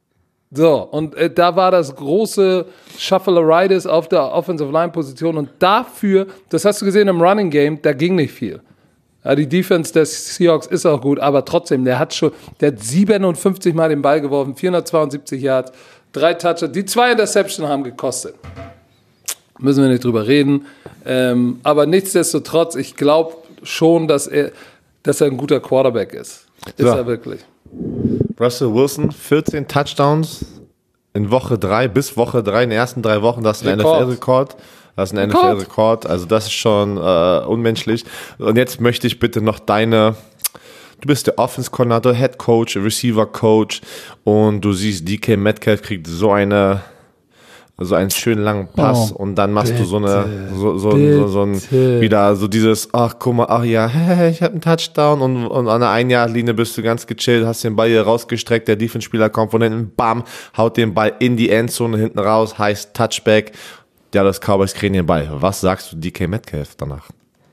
So, und äh, da war das große Shuffle-Aritis auf der Offensive-Line-Position und dafür, das hast du gesehen im Running-Game, da ging nicht viel. Ja, die Defense des Seahawks ist auch gut, aber trotzdem, der hat schon, der hat siebenundfünfzig Mal den Ball geworfen, vierhundertzweiundsiebzig Yards, drei Touchdowns, die zwei Interceptions haben gekostet. Müssen wir nicht drüber reden. Ähm, aber nichtsdestotrotz, ich glaube schon, dass er, dass er ein guter Quarterback ist. Ist so. er wirklich. Russell Wilson, vierzehn Touchdowns in Woche drei, bis Woche drei, in den ersten drei Wochen, das ist ein N F L-Rekord. Das ist ein N F L-Rekord, also das ist schon äh, unmenschlich. Und jetzt möchte ich bitte noch deine, du bist der Offense-Coordinator, Head Coach, Receiver Coach und du siehst, D K Metcalf kriegt so eine, so einen schönen langen Pass oh, und dann machst bitte, du so eine, so, so, so, so ein, wieder so dieses, ach guck mal, ach ja, ich habe einen Touchdown und, und an der Ein-Jahr-Linie bist du ganz gechillt, hast den Ball hier rausgestreckt, der Defense-Spieler kommt von hinten, bam, haut den Ball in die Endzone hinten raus, heißt Touchback. Ja, das Cowboys kriegen den Ball. Was sagst du D K Metcalf danach?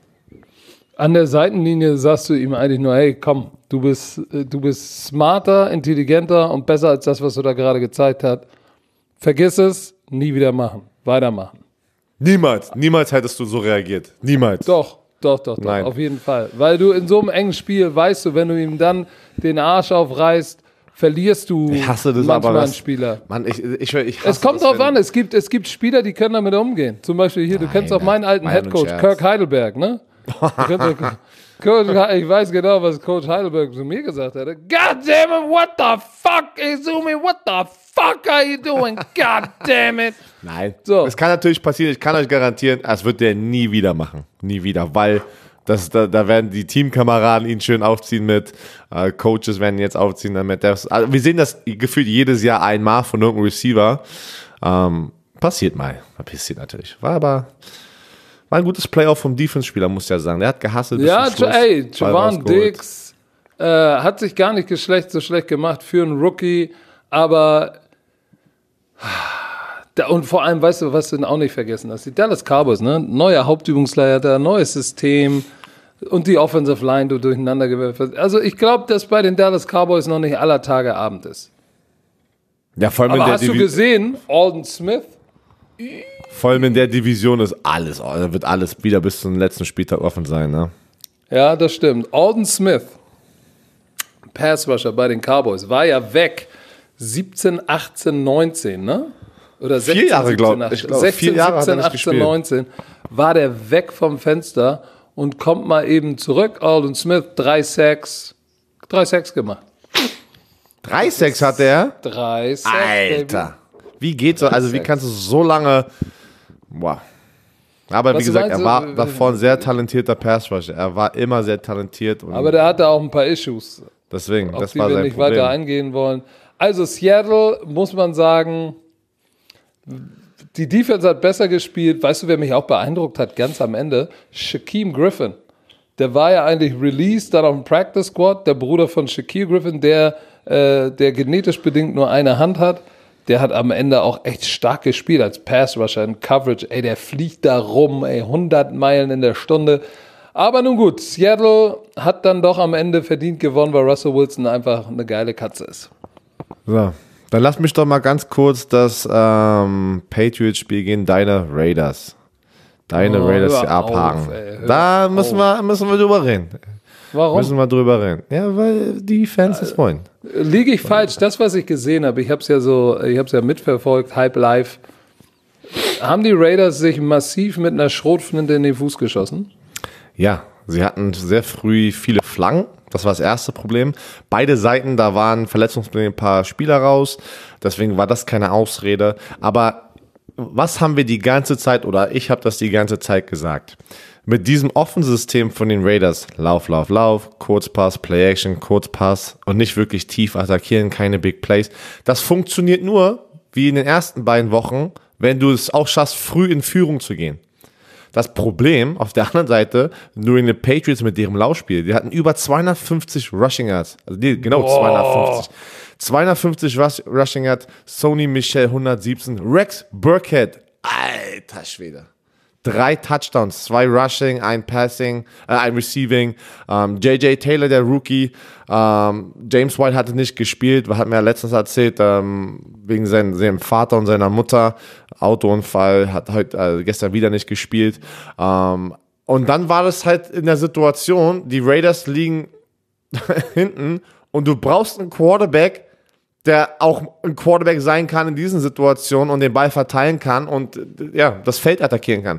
An der Seitenlinie sagst du ihm eigentlich nur, hey, komm, du bist, du bist smarter, intelligenter und besser als das, was du da gerade gezeigt hast. Vergiss es, nie wieder machen. Weitermachen. Niemals, niemals hättest du so reagiert. Niemals. Doch, doch, doch, doch, Nein. Auf jeden Fall. Weil du in so einem engen Spiel, weißt du, wenn du ihm dann den Arsch aufreißt, verlierst du ich hasse das manchmal aber einen Spieler. Mann, ich, ich, ich hasse es kommt das, drauf an, es gibt, es gibt Spieler, die können damit umgehen. Zum Beispiel hier, Nein, du kennst auch meinen alten Headcoach, Kirk Heidelberg, ne? Coach, ich weiß genau, was Coach Heidelberg zu mir gesagt hat. God damn it, what the fuck, Izumi, what the fuck are you doing? God damn it. Nein, so. Das kann natürlich passieren, ich kann euch garantieren, das wird der nie wieder machen. Nie wieder, weil das, da, da werden die Teamkameraden ihn schön aufziehen mit, äh, Coaches werden ihn jetzt aufziehen damit. Das, also wir sehen das gefühlt jedes Jahr einmal von irgendeinem Receiver. Ähm, passiert mal, passiert natürlich. War aber war ein gutes Playoff vom Defense-Spieler, muss ich ja sagen. Der hat gehasselt bis ja, zum Schluss. Ey, Javon Diggs äh, hat sich gar nicht schlecht, so schlecht gemacht für einen Rookie, aber da, und vor allem, weißt du, was du auch nicht vergessen hast, die Dallas Cowboys, ne? Neuer Hauptübungsleiter, neues System und die Offensive Line, du durcheinander gewürfelt. Also ich glaube, dass bei den Dallas Cowboys noch nicht aller Tage Abend ist. Ja, vor allem aber in der hast Divi- du gesehen, Alden Smith? Vor allem in der Division ist alles, da wird alles wieder bis zum letzten Spieltag offen sein, ne? Ja, das stimmt. Alden Smith, Passrusher bei den Cowboys, war ja weg siebzehn, achtzehn, neunzehn, ne? Oder sechzehn, vier Jahre, glaube ich. Glaub, sechzehn, vier Jahre siebzehn, achtzehn, neunzehn war der weg vom Fenster und kommt mal eben zurück. Alden Smith, drei Sacks, drei Sacks gemacht. Drei Sacks hat er? Drei Sacks, Alter. Baby. Wie geht's so? Also wie kannst du so lange... Wow. Aber Was wie gesagt, er war du? davor ein sehr talentierter Passrusher. Er war immer sehr talentiert. Und aber der hatte auch ein paar Issues. Deswegen, auf das die war wir sein nicht Problem. weiter eingehen wollen. Also Seattle, muss man sagen, die Defense hat besser gespielt. Weißt du, wer mich auch beeindruckt hat, ganz am Ende? Shaquem Griffin. Der war ja eigentlich released, dann auf dem Practice Squad. Der Bruder von Shaquille Griffin, der, äh, der genetisch bedingt nur eine Hand hat. Der hat am Ende auch echt stark gespielt als Pass-Rusher in Coverage. Ey, der fliegt da rum, ey, hundert Meilen in der Stunde. Aber nun gut, Seattle hat dann doch am Ende verdient gewonnen, weil Russell Wilson einfach eine geile Katze ist. So, dann lass mich doch mal ganz kurz das ähm, Patriots-Spiel gegen deine Raiders. Deine oh, Raiders hier abhaken. Auf, ey, da müssen wir, müssen wir drüber reden. Warum? Müssen wir drüber reden. Ja, weil die Fans es wollen. Liege ich falsch? Das, was ich gesehen habe, ich habe es ja so, ich habe es ja mitverfolgt, halb live. Haben die Raiders sich massiv mit einer Schrotflinte in den Fuß geschossen? Ja, sie hatten sehr früh viele Flanken. Das war das erste Problem. Beide Seiten, da waren verletzungsbedingt ein paar Spieler raus. Deswegen war das keine Ausrede. Aber was haben wir die ganze Zeit, oder ich habe das die ganze Zeit gesagt? Mit diesem offenen System von den Raiders, Lauf, Lauf, Lauf, Kurzpass, Play-Action, Kurzpass und nicht wirklich tief attackieren, keine Big Plays. Das funktioniert nur, wie in den ersten beiden Wochen, wenn du es auch schaffst, früh in Führung zu gehen. Das Problem auf der anderen Seite, nur in den Patriots mit ihrem Laufspiel, die hatten über zweihundertfünfzig Rushing Yards, also die, genau Boah. zweihundertfünfzig. zweihundertfünfzig Rush, Rushing Yards, Sony Michel hundertsiebzehn, Rex Burkhead, alter Schwede. Drei Touchdowns, zwei Rushing, ein Passing, äh, ein Receiving. Ähm, J J Taylor, der Rookie. Ähm, James White hatte nicht gespielt, hat mir ja letztens erzählt, ähm, wegen seinem, seinem Vater und seiner Mutter. Autounfall, hat heute, äh, gestern wieder nicht gespielt. Ähm, und dann war das halt in der Situation, die Raiders liegen hinten und du brauchst einen Quarterback, der auch ein Quarterback sein kann in diesen Situationen und den Ball verteilen kann und ja, das Feld attackieren kann.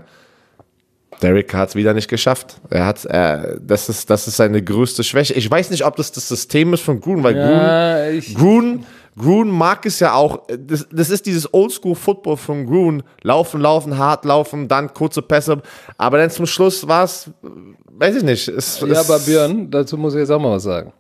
Derek Carr hat es wieder nicht geschafft. Er hat, äh, das ist, das ist seine größte Schwäche. Ich weiß nicht, ob das das System ist von Gruden, weil ja, Gruden, Gruden, Gruden mag es ja auch. Das, das ist dieses Oldschool-Football von Gruden. Laufen, laufen, hart laufen, dann kurze Pässe. Aber dann zum Schluss war es, weiß ich nicht. Es, ja, es, aber Björn, dazu muss ich jetzt auch mal was sagen.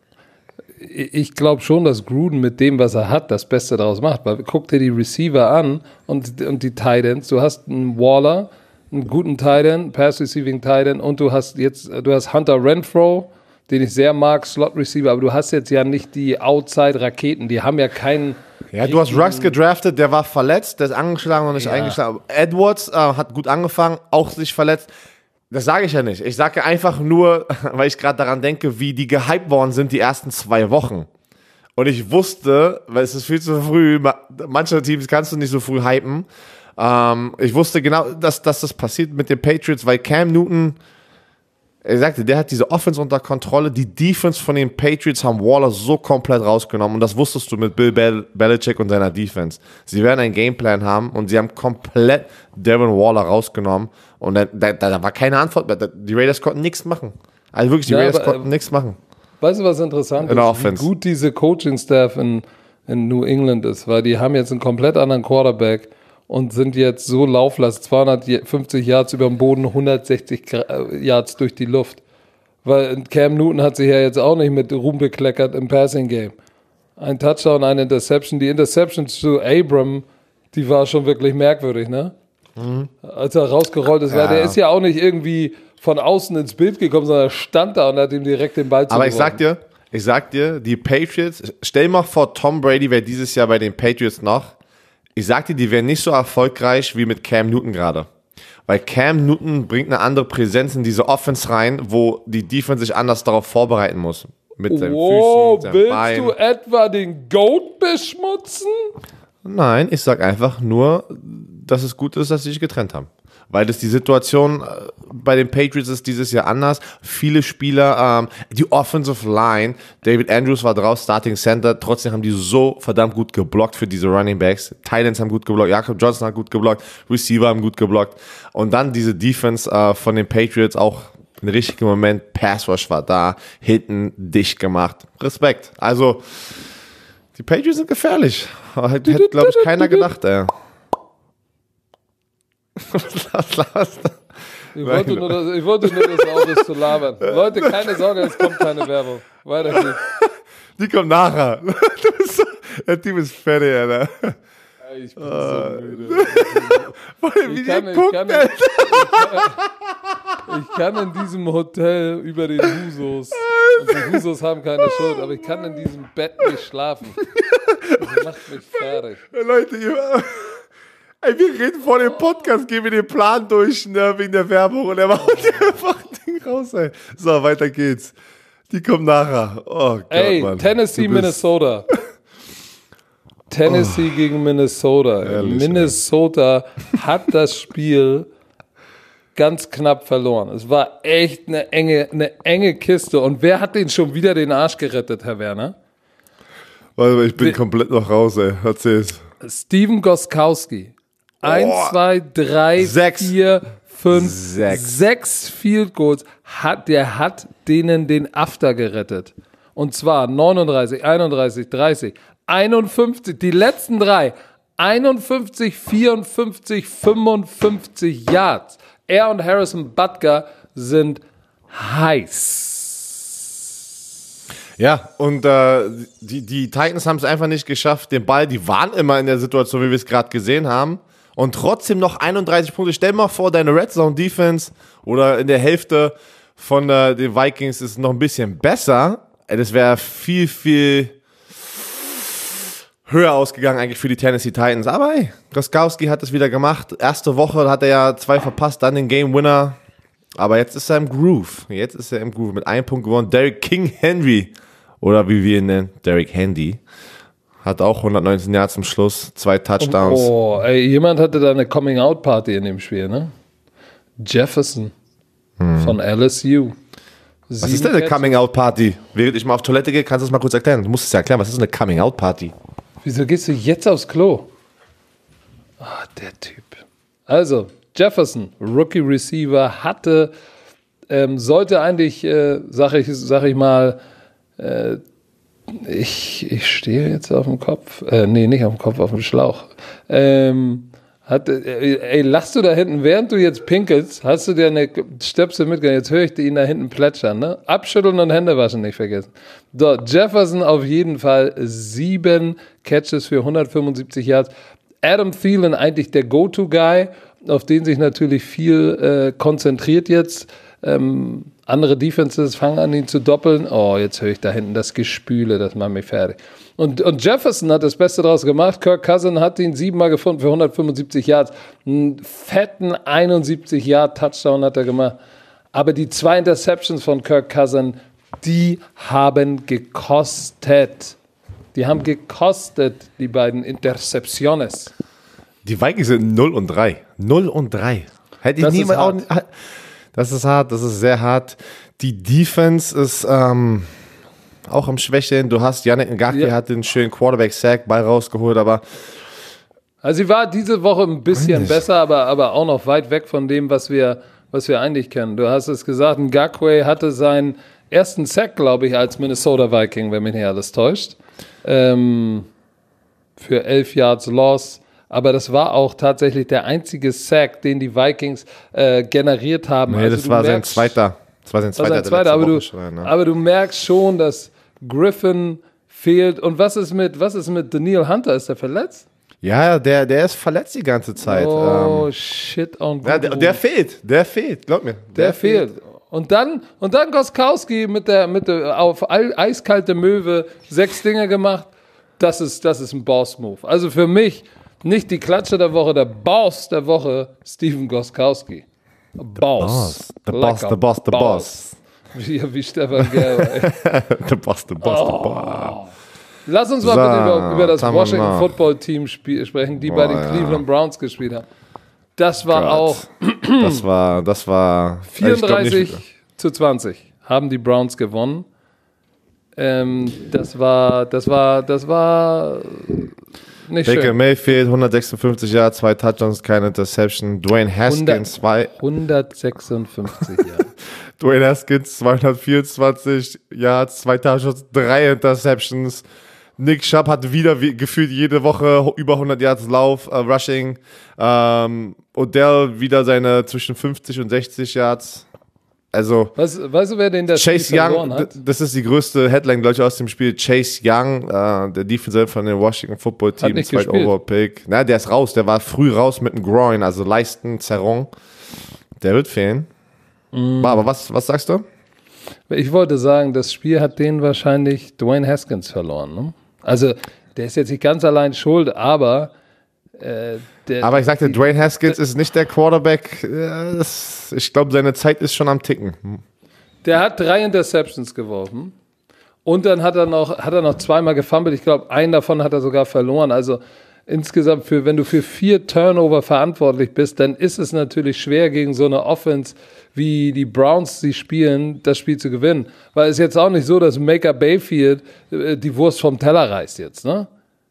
Ich glaube schon, dass Gruden mit dem, was er hat, das Beste daraus macht. Weil guck dir die Receiver an und, und die Tight Ends. Du hast einen Waller, einen guten Tight End, Pass-Receiving Tight End und du hast jetzt, du hast Hunter Renfrow, den ich sehr mag, Slot-Receiver, aber du hast jetzt ja nicht die Outside-Raketen. Die haben ja keinen... Ja, du hast Ruggs gedraftet, der war verletzt, der ist angeschlagen und nicht ja. eingeschlagen. Edwards äh, hat gut angefangen, auch sich verletzt. Das sage ich ja nicht. Ich sage einfach nur, weil ich gerade daran denke, wie die gehypt worden sind die ersten zwei Wochen. Und ich wusste, weil es ist viel zu früh, manche Teams kannst du nicht so früh hypen. Ähm, ich wusste genau, dass, dass das passiert mit den Patriots, weil Cam Newton, er sagte, der hat diese Offense unter Kontrolle. Die Defense von den Patriots haben Waller so komplett rausgenommen. Und das wusstest du mit Bill Bel- Belichick und seiner Defense. Sie werden einen Gameplan haben und sie haben komplett Darren Waller rausgenommen. Und da, da, da war keine Antwort mehr. Die Raiders konnten nichts machen. Also wirklich, die ja, Raiders aber, konnten äh, nichts machen. Weißt du, was interessant in ist? Wie gut diese Coaching-Staff in, in New England ist. Weil die haben jetzt einen komplett anderen Quarterback und sind jetzt so lauflast, zweihundertfünfzig Yards über dem Boden, hundertsechzig Yards durch die Luft. Weil Cam Newton hat sich ja jetzt auch nicht mit Ruhm bekleckert im Passing-Game. Ein Touchdown, eine Interception. Die Interception zu Abram, die war schon wirklich merkwürdig, ne? Mhm. Als er rausgerollt ist, weil ja. der ist ja auch nicht irgendwie von außen ins Bild gekommen, sondern er stand da und hat ihm direkt den Ball zugeworfen. Aber ich sag dir, ich sag dir, die Patriots, stell mal vor, Tom Brady wäre dieses Jahr bei den Patriots noch. Ich sag dir, die wären nicht so erfolgreich wie mit Cam Newton gerade. Weil Cam Newton bringt eine andere Präsenz in diese Offense rein, wo die Defense sich anders darauf vorbereiten muss. Mit seinen wow, Füßen, mit seinem willst Bein. du etwa den Goat beschmutzen? Nein, ich sag einfach nur, dass es gut ist, dass sie sich getrennt haben. Weil das die Situation bei den Patriots ist dieses Jahr anders. Viele Spieler, ähm, die Offensive Line, David Andrews war drauf, Starting Center, trotzdem haben die so verdammt gut geblockt für diese Running Backs. Titans haben gut geblockt, Jakob Johnson hat gut geblockt, Receiver haben gut geblockt. Und dann diese Defense äh, von den Patriots auch im richtigen Moment, Pass Rush war da, hinten dicht gemacht. Respekt. Also, die Patriots sind gefährlich. Hätte, glaube ich, keiner gedacht, ey. Was laberst du? Ich wollte, nur, dass, ich wollte nur, dass du aufhörst zu labern. Leute, keine Sorge, es kommt keine Werbung. Weiter geht's. Die kommt nachher. Du bist so, der Typ ist fertig, Alter. Ich bin uh, so müde. Wie ich, kann, ich, kann in, ich kann in diesem Hotel über den Husos, und die Husos haben keine Schuld, aber ich kann in diesem Bett nicht schlafen. Das macht mich fertig. Leute, ihr... Ey, wir reden vor dem Podcast, gehen wir den Plan durch, ne, wegen der Werbung und er macht einfach Ding raus, ey. So, weiter geht's. Die kommen nachher. Oh Gott, ey, Mann. Tennessee, Minnesota. Tennessee oh, gegen Minnesota. Ehrlich, Minnesota ey. hat das Spiel ganz knapp verloren. Es war echt eine enge, eine enge Kiste. Und wer hat den schon wieder den Arsch gerettet, Herr Werner? Warte mal, ich bin Wir, komplett noch raus, ey. Erzähl's. Steven Gostkowski. Eins, oh. zwei, drei, sechs. vier, fünf, sechs. sechs Field Goals. Hat, der hat denen den After gerettet. Und zwar neununddreißig, einunddreißig, dreißig, einundfünfzig, die letzten drei. einundfünfzig, vierundfünfzig, fünfundfünfzig Yards. Er und Harrison Butker sind heiß. Ja, und äh, die, die Titans haben es einfach nicht geschafft, den Ball, die waren immer in der Situation, wie wir es gerade gesehen haben, und trotzdem noch einunddreißig Punkte. Stell dir mal vor, deine Red Zone Defense oder in der Hälfte von äh, den Vikings ist noch ein bisschen besser. Das wäre viel, viel höher ausgegangen eigentlich für die Tennessee Titans. Aber hey, Gostkowski hat es wieder gemacht. Erste Woche hat er ja zwei verpasst, dann den Game Winner. Aber jetzt ist er im Groove. Jetzt ist er im Groove mit einem Punkt gewonnen. Derrick King Henry, oder wie wir ihn nennen, Derrick Handy, hat auch hundertneunzehn Yards zum Schluss, zwei Touchdowns. Oh, ey, jemand hatte da eine Coming-out-Party in dem Spiel, ne? Jefferson hm. von L S U. Was Sieben ist denn eine Coming-out-Party? Während ich mal auf Toilette gehe, kannst du das mal kurz erklären. Du musst es ja erklären, was ist eine Coming-out-Party? Wieso gehst du jetzt aufs Klo? Ah, der Typ. Also, Jefferson, Rookie-Receiver, hatte, ähm, sollte eigentlich, äh, sag ich, sag ich mal, äh, ich, ich stehe jetzt auf dem Kopf, äh, nee, nicht auf dem Kopf, auf dem Schlauch. Ähm, hat, äh, ey, lachst du da hinten, während du jetzt pinkelst, hast du dir eine Stöpsel mitgenommen, jetzt höre ich ihn da hinten plätschern, ne? Abschütteln und Hände waschen nicht vergessen. So, Jefferson auf jeden Fall sieben Catches für hundertfünfundsiebzig Yards. Adam Thielen eigentlich der Go-To-Guy, auf den sich natürlich viel äh, konzentriert jetzt. Ähm, andere Defenses fangen an, ihn zu doppeln. Oh, jetzt höre ich da hinten das Gespüle, das macht mich fertig. Und, und Jefferson hat das Beste draus gemacht. Kirk Cousins hat ihn siebenmal gefunden für hundertfünfundsiebzig Yards. Einen fetten einundsiebzig Yard Touchdown hat er gemacht. Aber die zwei Interceptions von Kirk Cousins, die haben gekostet. Die haben gekostet, die beiden Intercepciones. Die Vikings sind null und drei. null und drei. Hätte ich das niemand ist auch. Das ist hart, das ist sehr hart. Die Defense ist ähm, auch am Schwächeln. Du hast, Yannick Ngakoue ja. hat den schönen Quarterback-Sack, Ball rausgeholt, aber. Also, sie war diese Woche ein bisschen besser, aber, aber auch noch weit weg von dem, was wir, was wir eigentlich kennen. Du hast es gesagt, Ngakoue hatte seinen ersten Sack, glaube ich, als Minnesota Viking, wenn mich nicht alles täuscht. Ähm, für elf Yards Loss. Aber das war auch tatsächlich der einzige Sack, den die Vikings äh, generiert haben. Nee, also das war merkst, sein zweiter. Das war sein zweiter, sein zweiter aber, du, schon, ne? aber du merkst schon, dass Griffin fehlt. Und was ist mit, was ist mit Danielle Hunter? Ist der verletzt? Ja, der, der ist verletzt die ganze Zeit. Oh, ähm, shit on ja, der, der fehlt, der fehlt, glaub mir. Der, der fehlt. fehlt. Und dann, und dann Gostkowski mit der, mit der auf eiskalte Möwe sechs Dinge gemacht. Das ist, das ist ein Boss-Move. Also für mich nicht die Klatsche der Woche, der Boss der Woche, Steven Gostkowski. Boss. The Boss, the Boss, the Boss. Wie, wie Stefan Gerber. The Boss, the Boss, oh. the Boss. Lass uns mal so, über, über das Washington noch. Football Team sp- sprechen, die Boah, bei den ja. Cleveland Browns gespielt haben. Das war Gott. auch. das war, das war. vierunddreißig zu zwanzig haben die Browns gewonnen. Ähm, das war, das war, das war nicht Baker schön. Mayfield, hundertsechsundfünfzig Jahre, zwei Touchdowns, keine Interception. Dwayne Haskins, zwei. hundertsechsundfünfzig Jahre. Dwayne Haskins, zweihundertvierundzwanzig Yards, zwei Touchdowns, drei Interceptions. Nick Chubb hat wieder wie, gefühlt jede Woche über hundert Yards Lauf, äh, Rushing. Ähm, Odell wieder seine zwischen fünfzig und sechzig Yards. Also, weißt, weißt du, wer den das Chase Spiel verloren Young, hat? Das ist die größte Headline, glaube ich, aus dem Spiel. Chase Young, äh, der Defensive von dem Washington Football Team, zweiter Overall Pick. Na, der ist raus, der war früh raus mit dem Groin, also Leisten, Zerrung. Der wird fehlen. Mm. Aber was, was sagst du? Ich wollte sagen, das Spiel hat den wahrscheinlich Dwayne Haskins verloren. Ne? Also, der ist jetzt nicht ganz allein schuld, aber äh, der, aber ich sagte, Dwayne Haskins ist nicht der Quarterback. Das, ich glaube, seine Zeit ist schon am Ticken. Der hat drei Interceptions geworfen und dann hat er noch, hat er noch zweimal gefummelt. Ich glaube, einen davon hat er sogar verloren. Also insgesamt, für, wenn du für vier Turnover verantwortlich bist, dann ist es natürlich schwer, gegen so eine Offense, wie die Browns sie spielen, das Spiel zu gewinnen. Weil es ist jetzt auch nicht so, dass Baker Mayfield die Wurst vom Teller reißt jetzt, ne?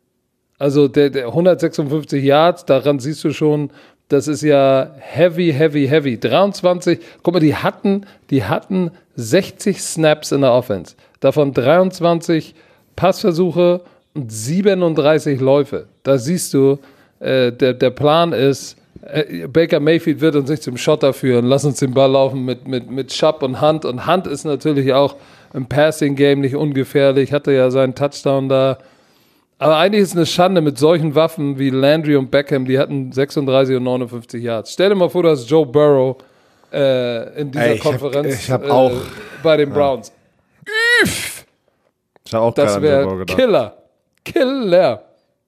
Also der, der hundertsechsundfünfzig Yards, daran siehst du schon, das ist ja heavy, heavy, heavy. dreiundzwanzig, guck mal, die hatten, die hatten sechzig Snaps in der Offense. Davon dreiundzwanzig Passversuche und siebenunddreißig Läufe. Da siehst du, äh, der, der Plan ist, äh, Baker Mayfield wird uns nicht zum Schotter führen. Lass uns den Ball laufen mit, mit, mit Chubb und Hunt. Und Hunt ist natürlich auch im Passing-Game nicht ungefährlich. Hatte ja seinen Touchdown da. Aber eigentlich ist es eine Schande mit solchen Waffen wie Landry und Beckham, die hatten sechsunddreißig und neunundfünfzig Yards. Stell dir mal vor, dass Joe Burrow äh, in dieser Ey, ich Konferenz hab, ich hab äh, auch, bei den Browns. Ja. Ich hab auch das wäre Killer. Killer.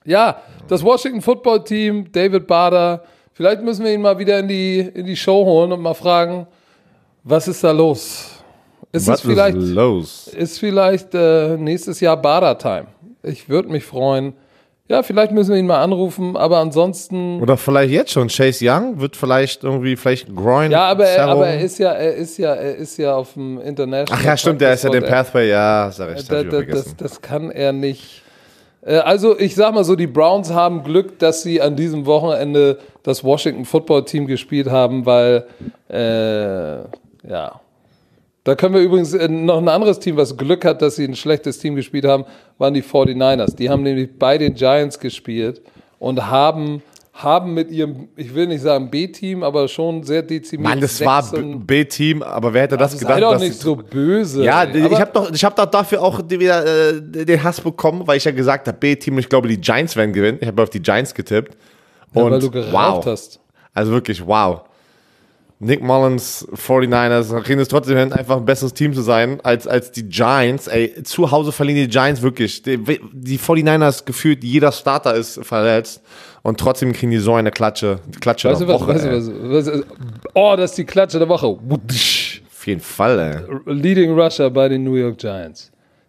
Ja, das Washington Football Team, David Bader, vielleicht müssen wir ihn mal wieder in die, in die Show holen und mal fragen, was ist da los? Ist was es vielleicht, ist los? Ist vielleicht äh, nächstes Jahr Bader-Time. Ich würde mich freuen. Ja, vielleicht müssen wir ihn mal anrufen, aber ansonsten... Oder vielleicht jetzt schon. Chase Young wird vielleicht irgendwie, vielleicht Groin. Ja, aber er, aber er ist ja, er ist ja, er ist ja auf dem International... Ach ja, stimmt, der ist ja den Pathway, ja, sag ich, da, da, das, das kann er nicht... Also ich sag mal so, die Browns haben Glück, dass sie an diesem Wochenende das Washington Football Team gespielt haben, weil, äh, ja... Da können wir übrigens noch ein anderes Team, was Glück hat, dass sie ein schlechtes Team gespielt haben, waren die forty-niners. Die haben nämlich bei den Giants gespielt und haben, haben mit ihrem, ich will nicht sagen B-Team, aber schon sehr dezimiert. Mann, das war B-Team, aber wer hätte das also gedacht? Sei doch dass nicht so böse. Ja, ey. ich habe doch, ich hab doch dafür auch wieder äh, den Hass bekommen, weil ich ja gesagt habe, B-Team, ich glaube, die Giants werden gewinnen. Ich habe auf die Giants getippt. Ja, und weil du geraucht wow. hast. Also wirklich, wow. Nick Mullins, forty-niners, kriegen es trotzdem hin, einfach ein besseres Team zu sein als, als die Giants. Ey, zu Hause verlieren die Giants wirklich. Die, die forty-niners gefühlt, jeder Starter ist verletzt und trotzdem kriegen die so eine Klatsche. Die Klatsche weißt der du, was, Woche. weißt du, was, was, oh, das ist die Klatsche der Woche. Auf jeden Fall, ey. Leading Rusher bei den New York Giants.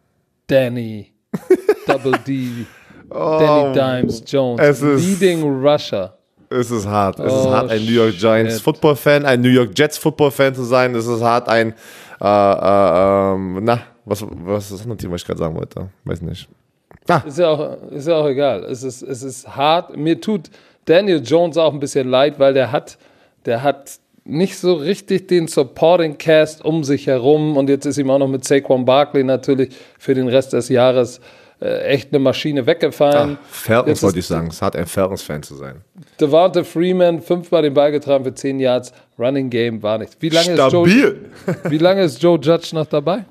Danny, Double D, oh, Danny Dimes Jones. Leading Rusher. Es ist hart. Es oh, ist hart, ein New York Giants shit. Football-Fan, ein New York Jets Football-Fan zu sein. Es ist hart, ein, äh, äh, ähm, na, was, was ist das andere Team, was ich gerade sagen wollte? Weiß nicht. Ah. Ist ja auch, ist ja auch egal. Es ist, es ist hart. Mir tut Daniel Jones auch ein bisschen leid, weil der hat, der hat nicht so richtig den Supporting Cast um sich herum und jetzt ist ihm auch noch mit Saquon Barkley natürlich für den Rest des Jahres echt eine Maschine weggefallen. Ach, Falcons wollte ich sagen. Es hat ein Falcons-Fan zu sein. Devonta Freeman, fünfmal den Ball getragen für zehn Yards. Running Game war nichts. Wie lange Stabil. Ist Joe, wie lange ist Joe Judge noch dabei?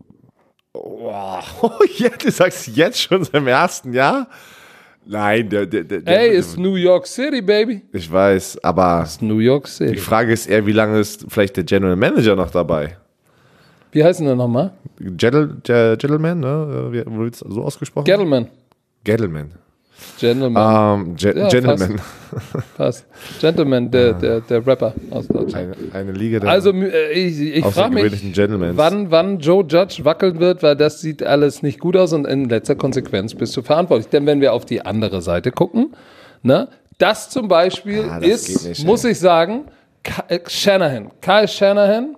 Wow. Ja, du sagst jetzt schon im ersten Jahr? Nein, der, der, der Ey, ist New York City, Baby. Ich weiß, aber ist New York City. Die Frage ist eher, wie lange ist vielleicht der General Manager noch dabei? Wie heißt denn der nochmal? Gentleman, ne? Wie wird es so ausgesprochen? Gettleman. Gettleman. Gentleman. Um, Ge- ja, Gentleman. Fast. fast. Gentleman, der, der, der Rapper aus Deutschland. Eine, eine Liga der Also ich, ich frage mich, wann, wann Joe Judge wackeln wird, weil das sieht alles nicht gut aus und in letzter Konsequenz bist du verantwortlich. Denn wenn wir auf die andere Seite gucken, ne, das zum Beispiel ah, das ist, nicht, muss ich sagen, K- Shanahan. Kyle Shanahan,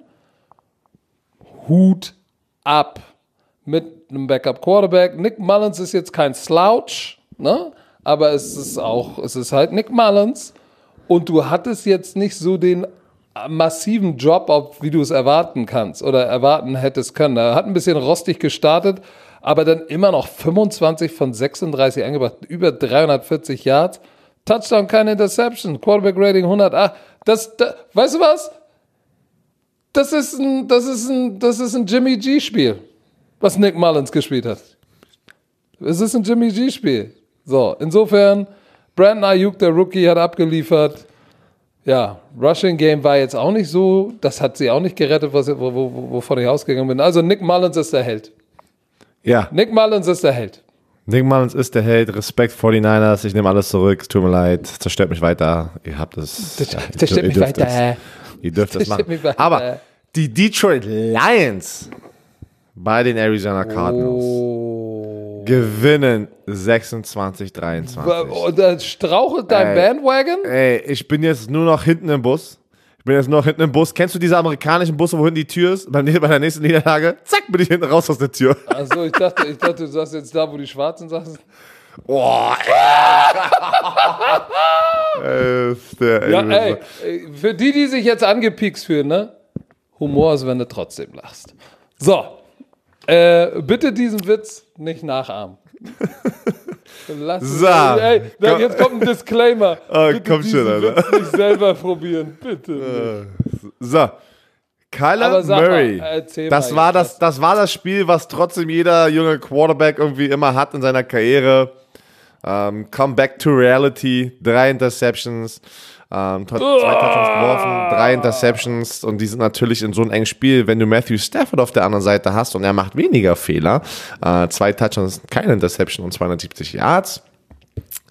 Hut ab mit einem Backup-Quarterback. Nick Mullins ist jetzt kein Slouch, ne? Aber es ist auch, es ist halt Nick Mullins und du hattest jetzt nicht so den massiven Drop-Off, wie du es erwarten kannst oder erwarten hättest können. Er hat ein bisschen rostig gestartet, aber dann immer noch fünfundzwanzig von sechsunddreißig angebracht, über dreihundertvierzig Yards, Touchdown, keine Interception, Quarterback-Rating hundertacht. Das, das, weißt du was? Das ist ein, das ist ein, das ist ein Jimmy G-Spiel, was Nick Mullins gespielt hat. Es ist ein Jimmy G-Spiel. So, insofern, Brandon Ayuk, der Rookie, hat abgeliefert. Ja, Rushing Game war jetzt auch nicht so, das hat sie auch nicht gerettet, was, wo, wo, wovon ich ausgegangen bin. Also Nick Mullins ist der Held. Ja. Nick Mullins ist der Held. Nick Mullins ist der Held. Respekt forty-niners. Ich nehme alles zurück. Es tut mir leid. Zerstört mich weiter. Ihr habt es. Das, ja, zerstört mich weiter. Es. Ihr dürft es machen. Aber die Detroit Lions bei den Arizona Cardinals oh. gewinnen sechsundzwanzig dreiundzwanzig. Und da strauchelt dein ey, Bandwagon? Ey, ich bin jetzt nur noch hinten im Bus. Ich bin jetzt nur noch hinten im Bus. Kennst du diese amerikanischen Busse, wo hinten die Tür ist? Bei der nächsten Niederlage, zack, bin ich hinten raus aus der Tür. Achso, ich dachte, ich dachte, du sagst jetzt da, wo die Schwarzen saßen. Boah, ey. der, ey, ja, ey, für die, die sich jetzt angepiekst fühlen, ne? Humor ist, wenn du trotzdem lachst. So, äh, bitte diesen Witz nicht nachahmen. Lass so, ey, ey, jetzt kommt ein Disclaimer. Oh, bitte komm diesen schon, Alter. Witz nicht selber probieren, bitte. Nicht. So, Kyler Murray, mal, das war das, das war das Spiel, was trotzdem jeder junge Quarterback irgendwie immer hat in seiner Karriere. Um, come back to reality, drei Interceptions, um, zwei Touchdowns geworfen, drei Interceptions und die sind natürlich in so einem engen Spiel, wenn du Matthew Stafford auf der anderen Seite hast und er macht weniger Fehler, uh, zwei Touchdowns, keine Interception und zweihundertsiebzig Yards.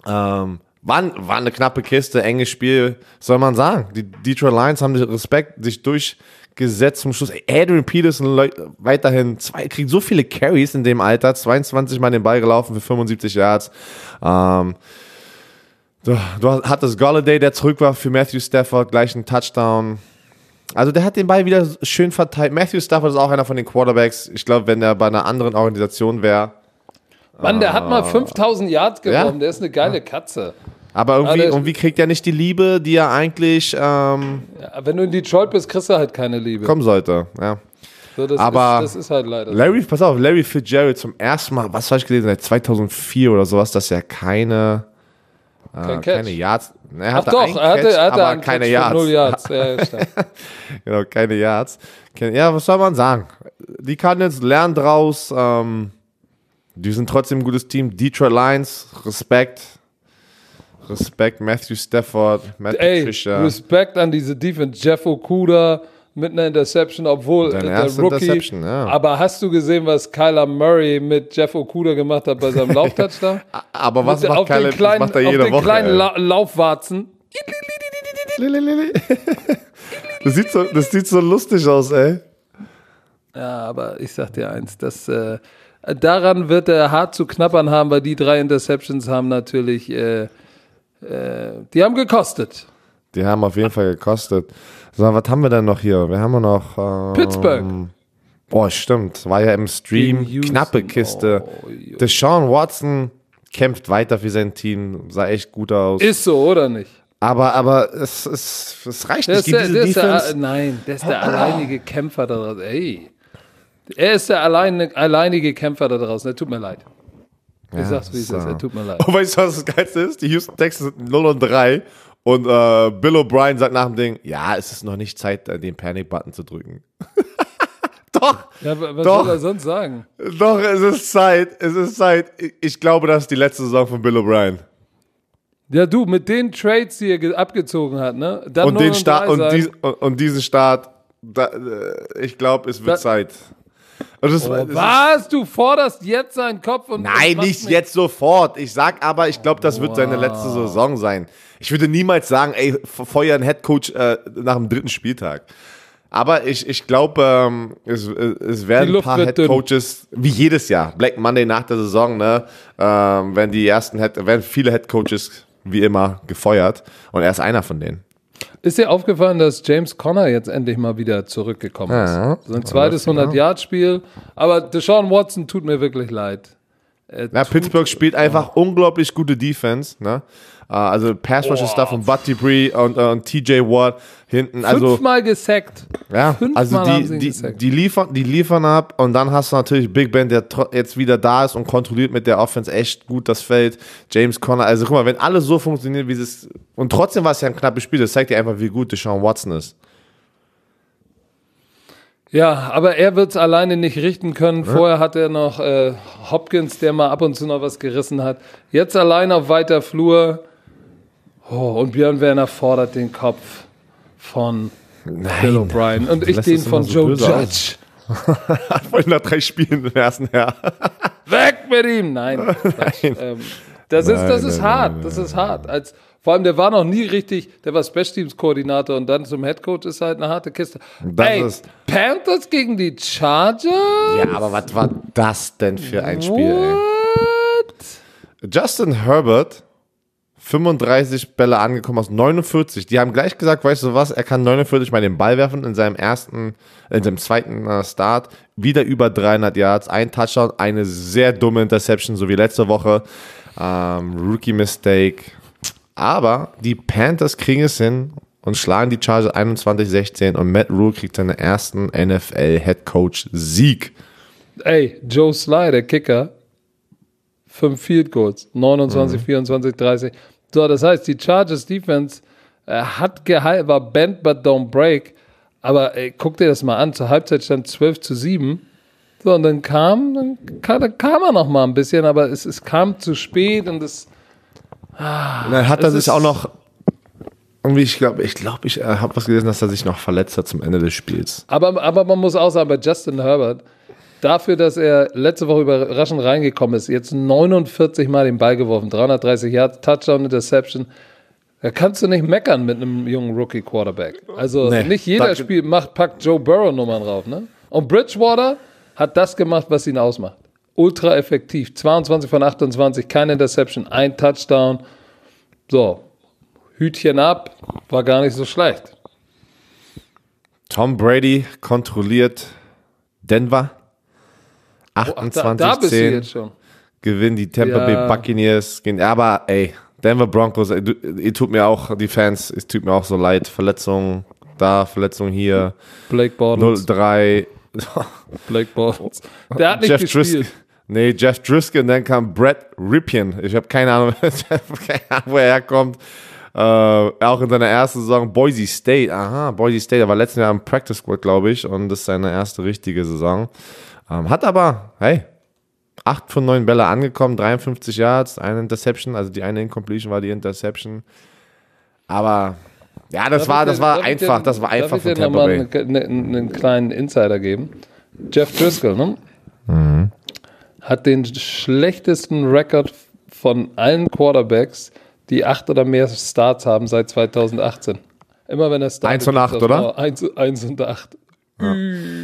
Ähm, war, war eine knappe Kiste, enges Spiel, soll man sagen. Die Detroit Lions haben den Respekt sich durchgesetzt zum Schluss. Ey, Adrian Peterson weiterhin, zwei, kriegt so viele Carries in dem Alter, zweiundzwanzig Mal den Ball gelaufen für fünfundsiebzig Yards. Ähm, du, du hattest Golladay, der zurück war für Matthew Stafford, gleich einen Touchdown. Also der hat den Ball wieder schön verteilt. Matthew Stafford ist auch einer von den Quarterbacks. Ich glaube, wenn er bei einer anderen Organisation wäre. Mann, der hat mal fünftausend Yards geworfen, ja? Der ist eine geile Katze. Aber irgendwie, Aber irgendwie kriegt er nicht die Liebe, die er eigentlich ähm, ja, wenn du in Detroit bist, kriegst du halt keine Liebe. Kommen sollte, ja. So, das Aber ist, das ist halt leider Larry, pass auf, Larry Fitzgerald zum ersten Mal, was habe ich gelesen, seit zweitausendvier oder sowas, dass er keine, äh, keine Yards, ne, er hatte Ach doch, einen er hatte, Catch, er hatte aber einen keine Catch Yards. null Yards. Ja, ja, genau, keine Yards. Ja, was soll man sagen? Die Cardinals lernen draus, ähm, die sind trotzdem ein gutes Team. Detroit Lions, Respekt. Respekt, Matthew Stafford, Matt Ey, Patricia. Respekt an diese Defense. Jeff Okudah mit einer Interception, obwohl Deine der erste Rookie. Interception, ja. Aber hast du gesehen, was Kyler Murray mit Jeff Okudah gemacht hat bei seinem Lauftouchdown? Aber was mit, macht Kyler? Das macht er jede auf den Woche. kleinen La- Laufwarzen. Das sieht, so, das sieht so lustig aus, ey. Ja, aber ich sag dir eins, das, äh, daran wird er hart zu knabbern haben, weil die drei Interceptions haben natürlich, äh, äh, die haben gekostet. Die haben auf jeden Fall gekostet. So, was haben wir denn noch hier? Wir haben noch ähm, Pittsburgh. Boah, stimmt. War ja im Stream. Knappe Kiste. Oh, Deshaun Watson kämpft weiter für sein Team. Sah echt gut aus. Ist so, oder nicht? Aber, aber es, es, es reicht der nicht. Ist der, diese der ist Defense. der, nein, der ist der alleinige Kämpfer da draußen. Ey. Er ist der alleine, alleinige Kämpfer da draußen. Er tut mir leid. Ich ja, sag's, wie es ist. Er tut mir leid. Und weißt du, was das Geilste ist? Die Houston Texans sind null und drei. Und äh, Bill O'Brien sagt nach dem Ding, ja, es ist noch nicht Zeit, den Panic-Button zu drücken. Doch. Ja, was doch, soll er sonst sagen? Doch, es ist Zeit. Es ist Zeit. Ich glaube, das ist die letzte Saison von Bill O'Brien. Ja, du, mit den Trades, die er abgezogen hat, ne? Dann und, den Start, und, sein, dies, und, und diesen Start, da, ich glaube, es wird da, Zeit. Das, oh, was? Du forderst jetzt seinen Kopf und. Nein, und nicht jetzt sofort. Ich sag aber, ich glaube, das wird wow. seine letzte Saison sein. Ich würde niemals sagen, ey, feuer einen Headcoach äh, nach dem dritten Spieltag. Aber ich, ich glaube, ähm, es, es werden ein paar Headcoaches, wie jedes Jahr, Black Monday nach der Saison, ne, ähm, werden die ersten Head, werden viele Headcoaches wie immer gefeuert und er ist einer von denen. Ist dir aufgefallen, dass James Conner jetzt endlich mal wieder zurückgekommen ist? Ja, sein zweites hundert-Yard-Spiel. Aber Deshaun Watson tut mir wirklich leid. Ja, Pittsburgh spielt einfach oh. unglaublich gute Defense. Ne? Also Pass Rush ist da von Bud Dupree und, uh, und T J Watt hinten. Also, Fünfmal gesackt. Ja, Fünfmal also die, die, die, liefern, die liefern ab und dann hast du natürlich Big Ben, der jetzt wieder da ist und kontrolliert mit der Offense echt gut das Feld. James Conner, also guck mal, wenn alles so funktioniert, wie es und trotzdem war es ja ein knappes Spiel, das zeigt dir einfach, wie gut Deshaun Watson ist. Ja, aber er wird es alleine nicht richten können. Ja. Vorher hat er noch äh, Hopkins, der mal ab und zu noch was gerissen hat. Jetzt allein auf weiter Flur. Oh, und Björn Werner fordert den Kopf von Nein. Bill O'Brien. Und ich den von so Joe Judge. Wollen nach drei Spielen im ersten Jahr. Weg mit ihm! Nein. Nein. Ähm, das nein, ist, das ist nein, hart. Nein, das nein. ist hart. Als, vor allem, der war noch nie richtig, der war Special Teams Koordinator und dann zum Headcoach ist halt eine harte Kiste. Das Ey, ist Panthers gegen die Chargers? Ja, aber was war das denn für ein Spiel, What? ey? Justin Herbert, fünfunddreißig Bälle angekommen aus neunundvierzig. Die haben gleich gesagt, weißt du was, er kann neunundvierzig Mal den Ball werfen in seinem ersten, in seinem zweiten uh, Start. Wieder über dreihundert Yards, ein Touchdown, eine sehr dumme Interception, so wie letzte Woche. Um, Rookie Mistake. Aber die Panthers kriegen es hin und schlagen die Chargers einundzwanzig sechzehn und Matt Rule kriegt seinen ersten N F L-Headcoach-Sieg. Ey, Joe Sly, der Kicker, fünf Field Goals, neunundzwanzig, mhm. vierundzwanzig, dreißig. So, das heißt, die Chargers Defense äh, hat gehalten, war bend but don't break. Aber ey, guck dir das mal an, zur Halbzeit stand zwölf zu sieben. So, und dann kam, dann kam, dann kam er noch mal ein bisschen, aber es, es kam zu spät und es. Ah, und dann hat er sich auch noch. Irgendwie, ich glaube, ich, glaub, ich habe was gelesen, dass er sich noch verletzt hat zum Ende des Spiels. Aber, aber man muss auch sagen, bei Justin Herbert, dafür, dass er letzte Woche überraschend reingekommen ist, jetzt neunundvierzig Mal den Ball geworfen, dreihundertdreißig Yards, Touchdown, Interception. Da kannst du nicht meckern mit einem jungen Rookie-Quarterback. Also nee, nicht jeder Spiel macht, packt Joe Burrow-Nummern drauf. Ne? Und Bridgewater hat das gemacht, was ihn ausmacht. Ultra effektiv. zweiundzwanzig von achtundzwanzig, keine Interception, ein Touchdown. So, Hütchen ab, war gar nicht so schlecht. Tom Brady kontrolliert Denver. achtundzwanzig zehn. Oh, da, da bist du jetzt schon. Gewinnen die Tampa ja. Bay Buccaneers. Aber ey, Denver Broncos, ihr tut mir auch, die Fans, es tut mir auch so leid. Verletzungen da, Verletzungen hier. Blake Bortles. null drei. Blake Bortles. Der hat nicht Jeff gespielt. Driscoll. Nee, Jeff Driscoll und dann kam Brett Ripien. Ich habe keine Ahnung, keine Ahnung, wo er herkommt. Äh, auch in seiner ersten Saison Boise State. Aha, Boise State. Er war letztes Jahr im Practice Squad, glaube ich. Und das ist seine erste richtige Saison. Ähm, hat aber, hey, acht von neun Bälle angekommen, dreiundfünfzig Yards, eine Interception. Also die eine Incompletion war die Interception. Aber ja, das darf war, das war einfach. Den, das war einfach von Tampa Bay. Darf ich dir nochmal einen, einen kleinen Insider geben? Jeff Driscoll, ne? Mhm. Hat den schlechtesten Rekord von allen Quarterbacks, die acht oder mehr Starts haben seit zweitausendachtzehn. Immer wenn er startet. eins und acht, oder? eins und acht. Ja.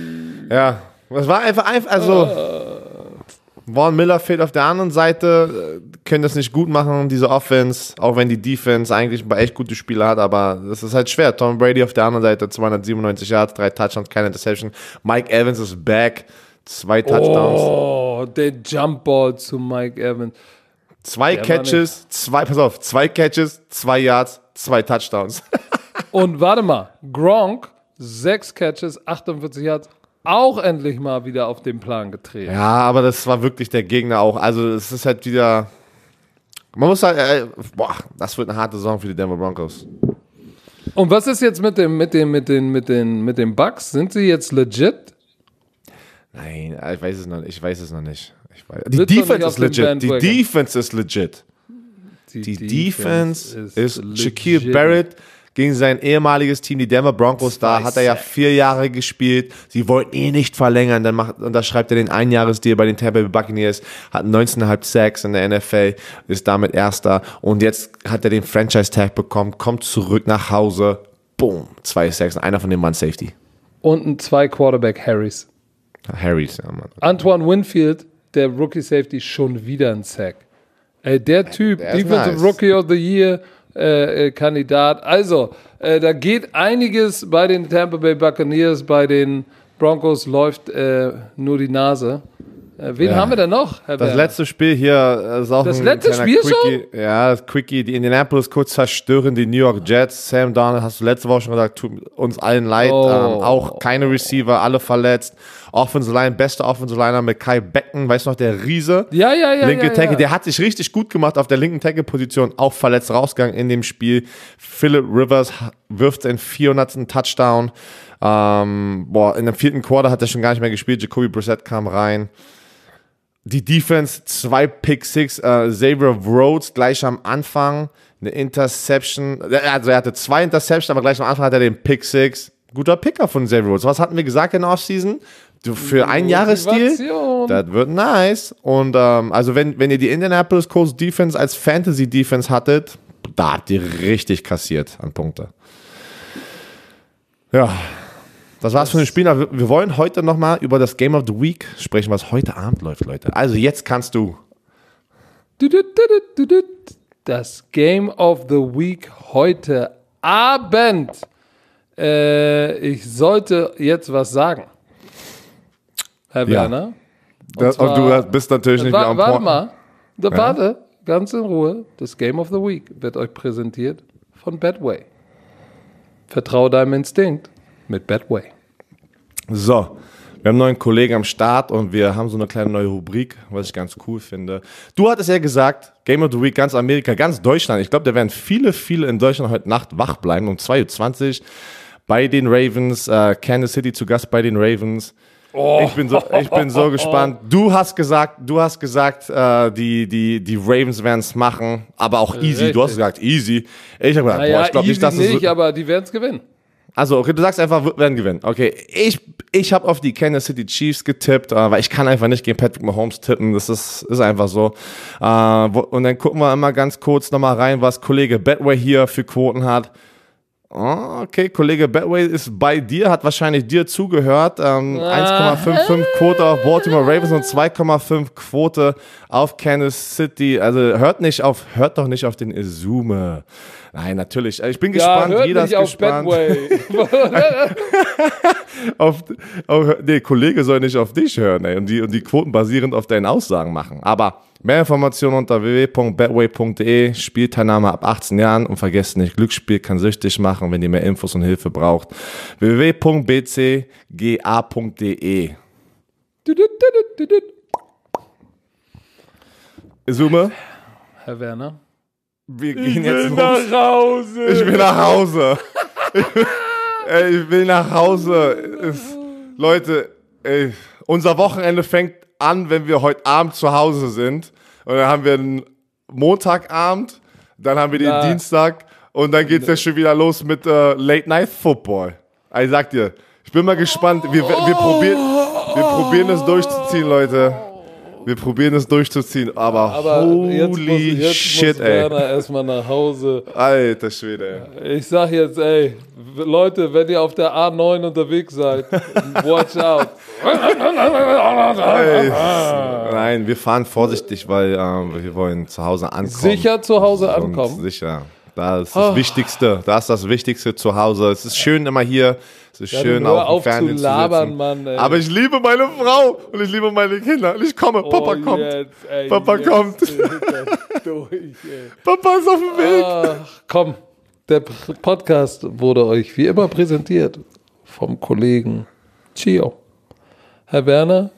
ja, es war einfach, einfach also uh. Vaughn Miller fehlt auf der anderen Seite, können das nicht gut machen, diese Offense, auch wenn die Defense eigentlich ein paar echt gute Spieler hat, aber das ist halt schwer. Tom Brady auf der anderen Seite, zweihundertsiebenundneunzig Yards, drei Touchdowns, keine Interception. Mike Evans ist back. Zwei Touchdowns. Oh, der Jumpball zu Mike Evans. Zwei der Catches, zwei, pass auf, zwei Catches, zwei Yards, zwei Touchdowns. Und warte mal, Gronk, sechs Catches, achtundvierzig Yards, auch endlich mal wieder auf den Plan getreten. Ja, aber das war wirklich der Gegner auch. Also es ist halt wieder, man muss halt, äh, boah, das wird eine harte Saison für die Denver Broncos. Und was ist jetzt mit dem, mit dem, mit den, mit den, mit den Bucks? Sind sie jetzt legit? Nein, ich weiß es noch nicht. Ich weiß es noch nicht. Ich weiß. Die Defense ist legit. Die Defense ist legit. Die, die Defense, Defense ist, ist Shaquille Barrett gegen sein ehemaliges Team, die Denver Broncos. Da hat er ja vier Jahre gespielt. Sie wollten eh nicht verlängern. Dann macht, unterschreibt er den Einjahresdeal bei den Tampa Bay Buccaneers. Hat neunzehn Komma fünf Sacks in der N F L. Ist damit Erster. Und jetzt hat er den Franchise-Tag bekommen. Kommt zurück nach Hause. Boom. Zwei Sacks. Einer von denen war ein Safety. Und ein zwei Quarterback Harrys. Harrys, ja, Mann. Antoine Winfield, der Rookie Safety, schon wieder ein Sack. Ey, der Typ, der Defensive nice. Rookie of the Year äh, äh, Kandidat. Also, äh, da geht einiges bei den Tampa Bay Buccaneers, bei den Broncos läuft äh, nur die Nase. Äh, wen ja. haben wir denn noch, Herr Das Werner? letzte Spiel hier ist auch das ein letzte Spiel Quickie. schon? Ja, das Quickie. Die Indianapolis kurz zerstören die New York Jets. Sam Darnold, hast du letzte Woche schon gesagt, tut uns allen leid. Oh. Ähm, auch keine Receiver, alle verletzt. Offensive Line, beste Offensive Liner mit Kai Becken, weißt du noch, der Riese. Ja, ja, ja. Linke ja, Tackle, ja. der hat sich richtig gut gemacht auf der linken Tackle-Position, auch verletzt rausgegangen in dem Spiel. Phillip Rivers wirft seinen vierhundertsten Touchdown. Ähm, boah, in dem vierten Quarter hat er schon gar nicht mehr gespielt. Jacoby Brissett kam rein. Die Defense, zwei Pick Six, äh, Xavier Rhodes gleich am Anfang, eine Interception, also er hatte zwei Interceptions, aber gleich am Anfang hat er den Pick Six. Guter Picker von Xavier Rhodes. Was hatten wir gesagt in der Offseason? Du, für ein Jahresdeal, das wird nice. Und ähm, also wenn, wenn ihr die Indianapolis Colts Defense als Fantasy Defense hattet, da habt ihr richtig kassiert an Punkte. Ja. Das war's von den Spielen. Wir wollen heute nochmal über das Game of the Week sprechen, was heute Abend läuft, Leute. Also jetzt kannst du. Das Game of the Week heute Abend. Äh, ich sollte jetzt was sagen. Herr ja. Werner. Und, das, zwar, und du bist natürlich nicht wa- mehr am Warte mal. Da, ja? Warte, ganz in Ruhe. Das Game of the Week wird euch präsentiert von Betway. Vertraue deinem Instinkt. Mit Betway. So, wir haben einen neuen Kollegen am Start und wir haben so eine kleine neue Rubrik, was ich ganz cool finde. Du hattest ja gesagt, Game of the Week, ganz Amerika, ganz Deutschland. Ich glaube, da werden viele, viele in Deutschland heute Nacht wach bleiben um zwei Uhr zwanzig bei den Ravens. Äh, Kansas City zu Gast bei den Ravens. Oh. Ich bin so, ich bin so gespannt. Du hast gesagt, du hast gesagt, äh, die, die, die Ravens werden es machen, aber auch easy. Richtig. Du hast gesagt, easy. Ich habe gesagt, naja, boah, ich glaube nicht, dass es nicht, so aber die werden es gewinnen. Also, okay, du sagst einfach, wir werden gewinnen. Okay, ich, ich habe auf die Kansas City Chiefs getippt, äh, weil ich kann einfach nicht gegen Patrick Mahomes tippen. Das ist, ist einfach so. Äh, wo, und dann gucken wir immer ganz kurz nochmal rein, was Kollege Betway hier für Quoten hat. Oh, okay, Kollege Betway ist bei dir, hat wahrscheinlich dir zugehört. Ähm, eins Komma fünfundfünfzig Quote auf Baltimore Ravens und zwei Komma fünf Quote auf Kansas City. Also hört nicht auf, hört doch nicht auf den Izume. Nein, natürlich. Ich bin ja, gespannt. Hört Jeder nicht ist auf gespannt. Betway. auf, auf, nee, Kollege soll nicht auf dich hören, ey, und die, und die Quoten basierend auf deinen Aussagen machen. Aber mehr Informationen unter w w w punkt betway punkt d e, Spielteilnahme ab achtzehn Jahren und vergesst nicht, Glücksspiel kann süchtig machen, wenn ihr mehr Infos und Hilfe braucht. w w w punkt b c g a punkt d e. Summe? Herr Werner? Wir gehen Ich jetzt will los. nach Hause. Ich will nach Hause. Ich will, ey, ich will nach Hause. Es, Leute, ey, unser Wochenende fängt an, wenn wir heute Abend zu Hause sind. Und dann haben wir einen Montagabend, dann haben wir den Ja. Dienstag und dann geht's ja schon wieder los mit äh, Late Night Football. Ich sag dir, ich bin mal gespannt. Wir, wir, probieren, wir probieren es durchzuziehen, Leute. Wir probieren es durchzuziehen, aber, Aber holy jetzt muss, jetzt shit, muss ey. Werner erstmal nach Hause. Alter Schwede, ey. Ich sag jetzt, ey, Leute, wenn ihr auf der A neun unterwegs seid, watch out. Ey, nein, wir fahren vorsichtig, weil ähm, wir wollen zu Hause ankommen. Sicher zu Hause Und ankommen. Sicher. Das ist das Wichtigste. Das ist das Wichtigste zu Hause. Es ist schön immer hier. Es ist Ja, schön hör auf dem auf Fernsehen zu zu labern, sitzen. Mann, ey. Aber ich liebe meine Frau und ich liebe meine Kinder. Und ich komme. Papa Oh, kommt. jetzt, ey, Papa jetzt kommt. ist das durch, ey. Papa ist auf dem Weg. Ach, komm, der P- Podcast wurde euch wie immer präsentiert vom Kollegen Chio. Herr Werner?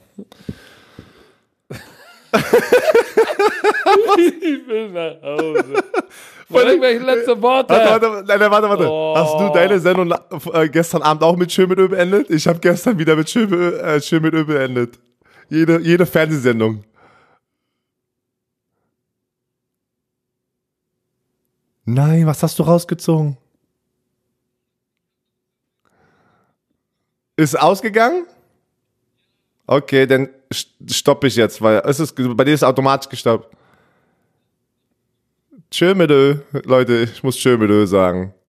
Ich will nach Hause. Noch irgendwelche letzte Worte? Warte, warte, nein, nein, warte, warte. Oh. Hast du deine Sendung äh, gestern Abend auch mit Schön mit Ö beendet? Ich habe gestern wieder mit Schön mit Ö, äh, Schön mit Ö beendet. Jede, jede Fernsehsendung. Nein, was hast du rausgezogen? Ist ausgegangen? Okay, dann stoppe ich jetzt, weil es ist, bei dir ist automatisch gestoppt. Tschö mit Ö, Leute, ich muss Tschö mit Ö sagen.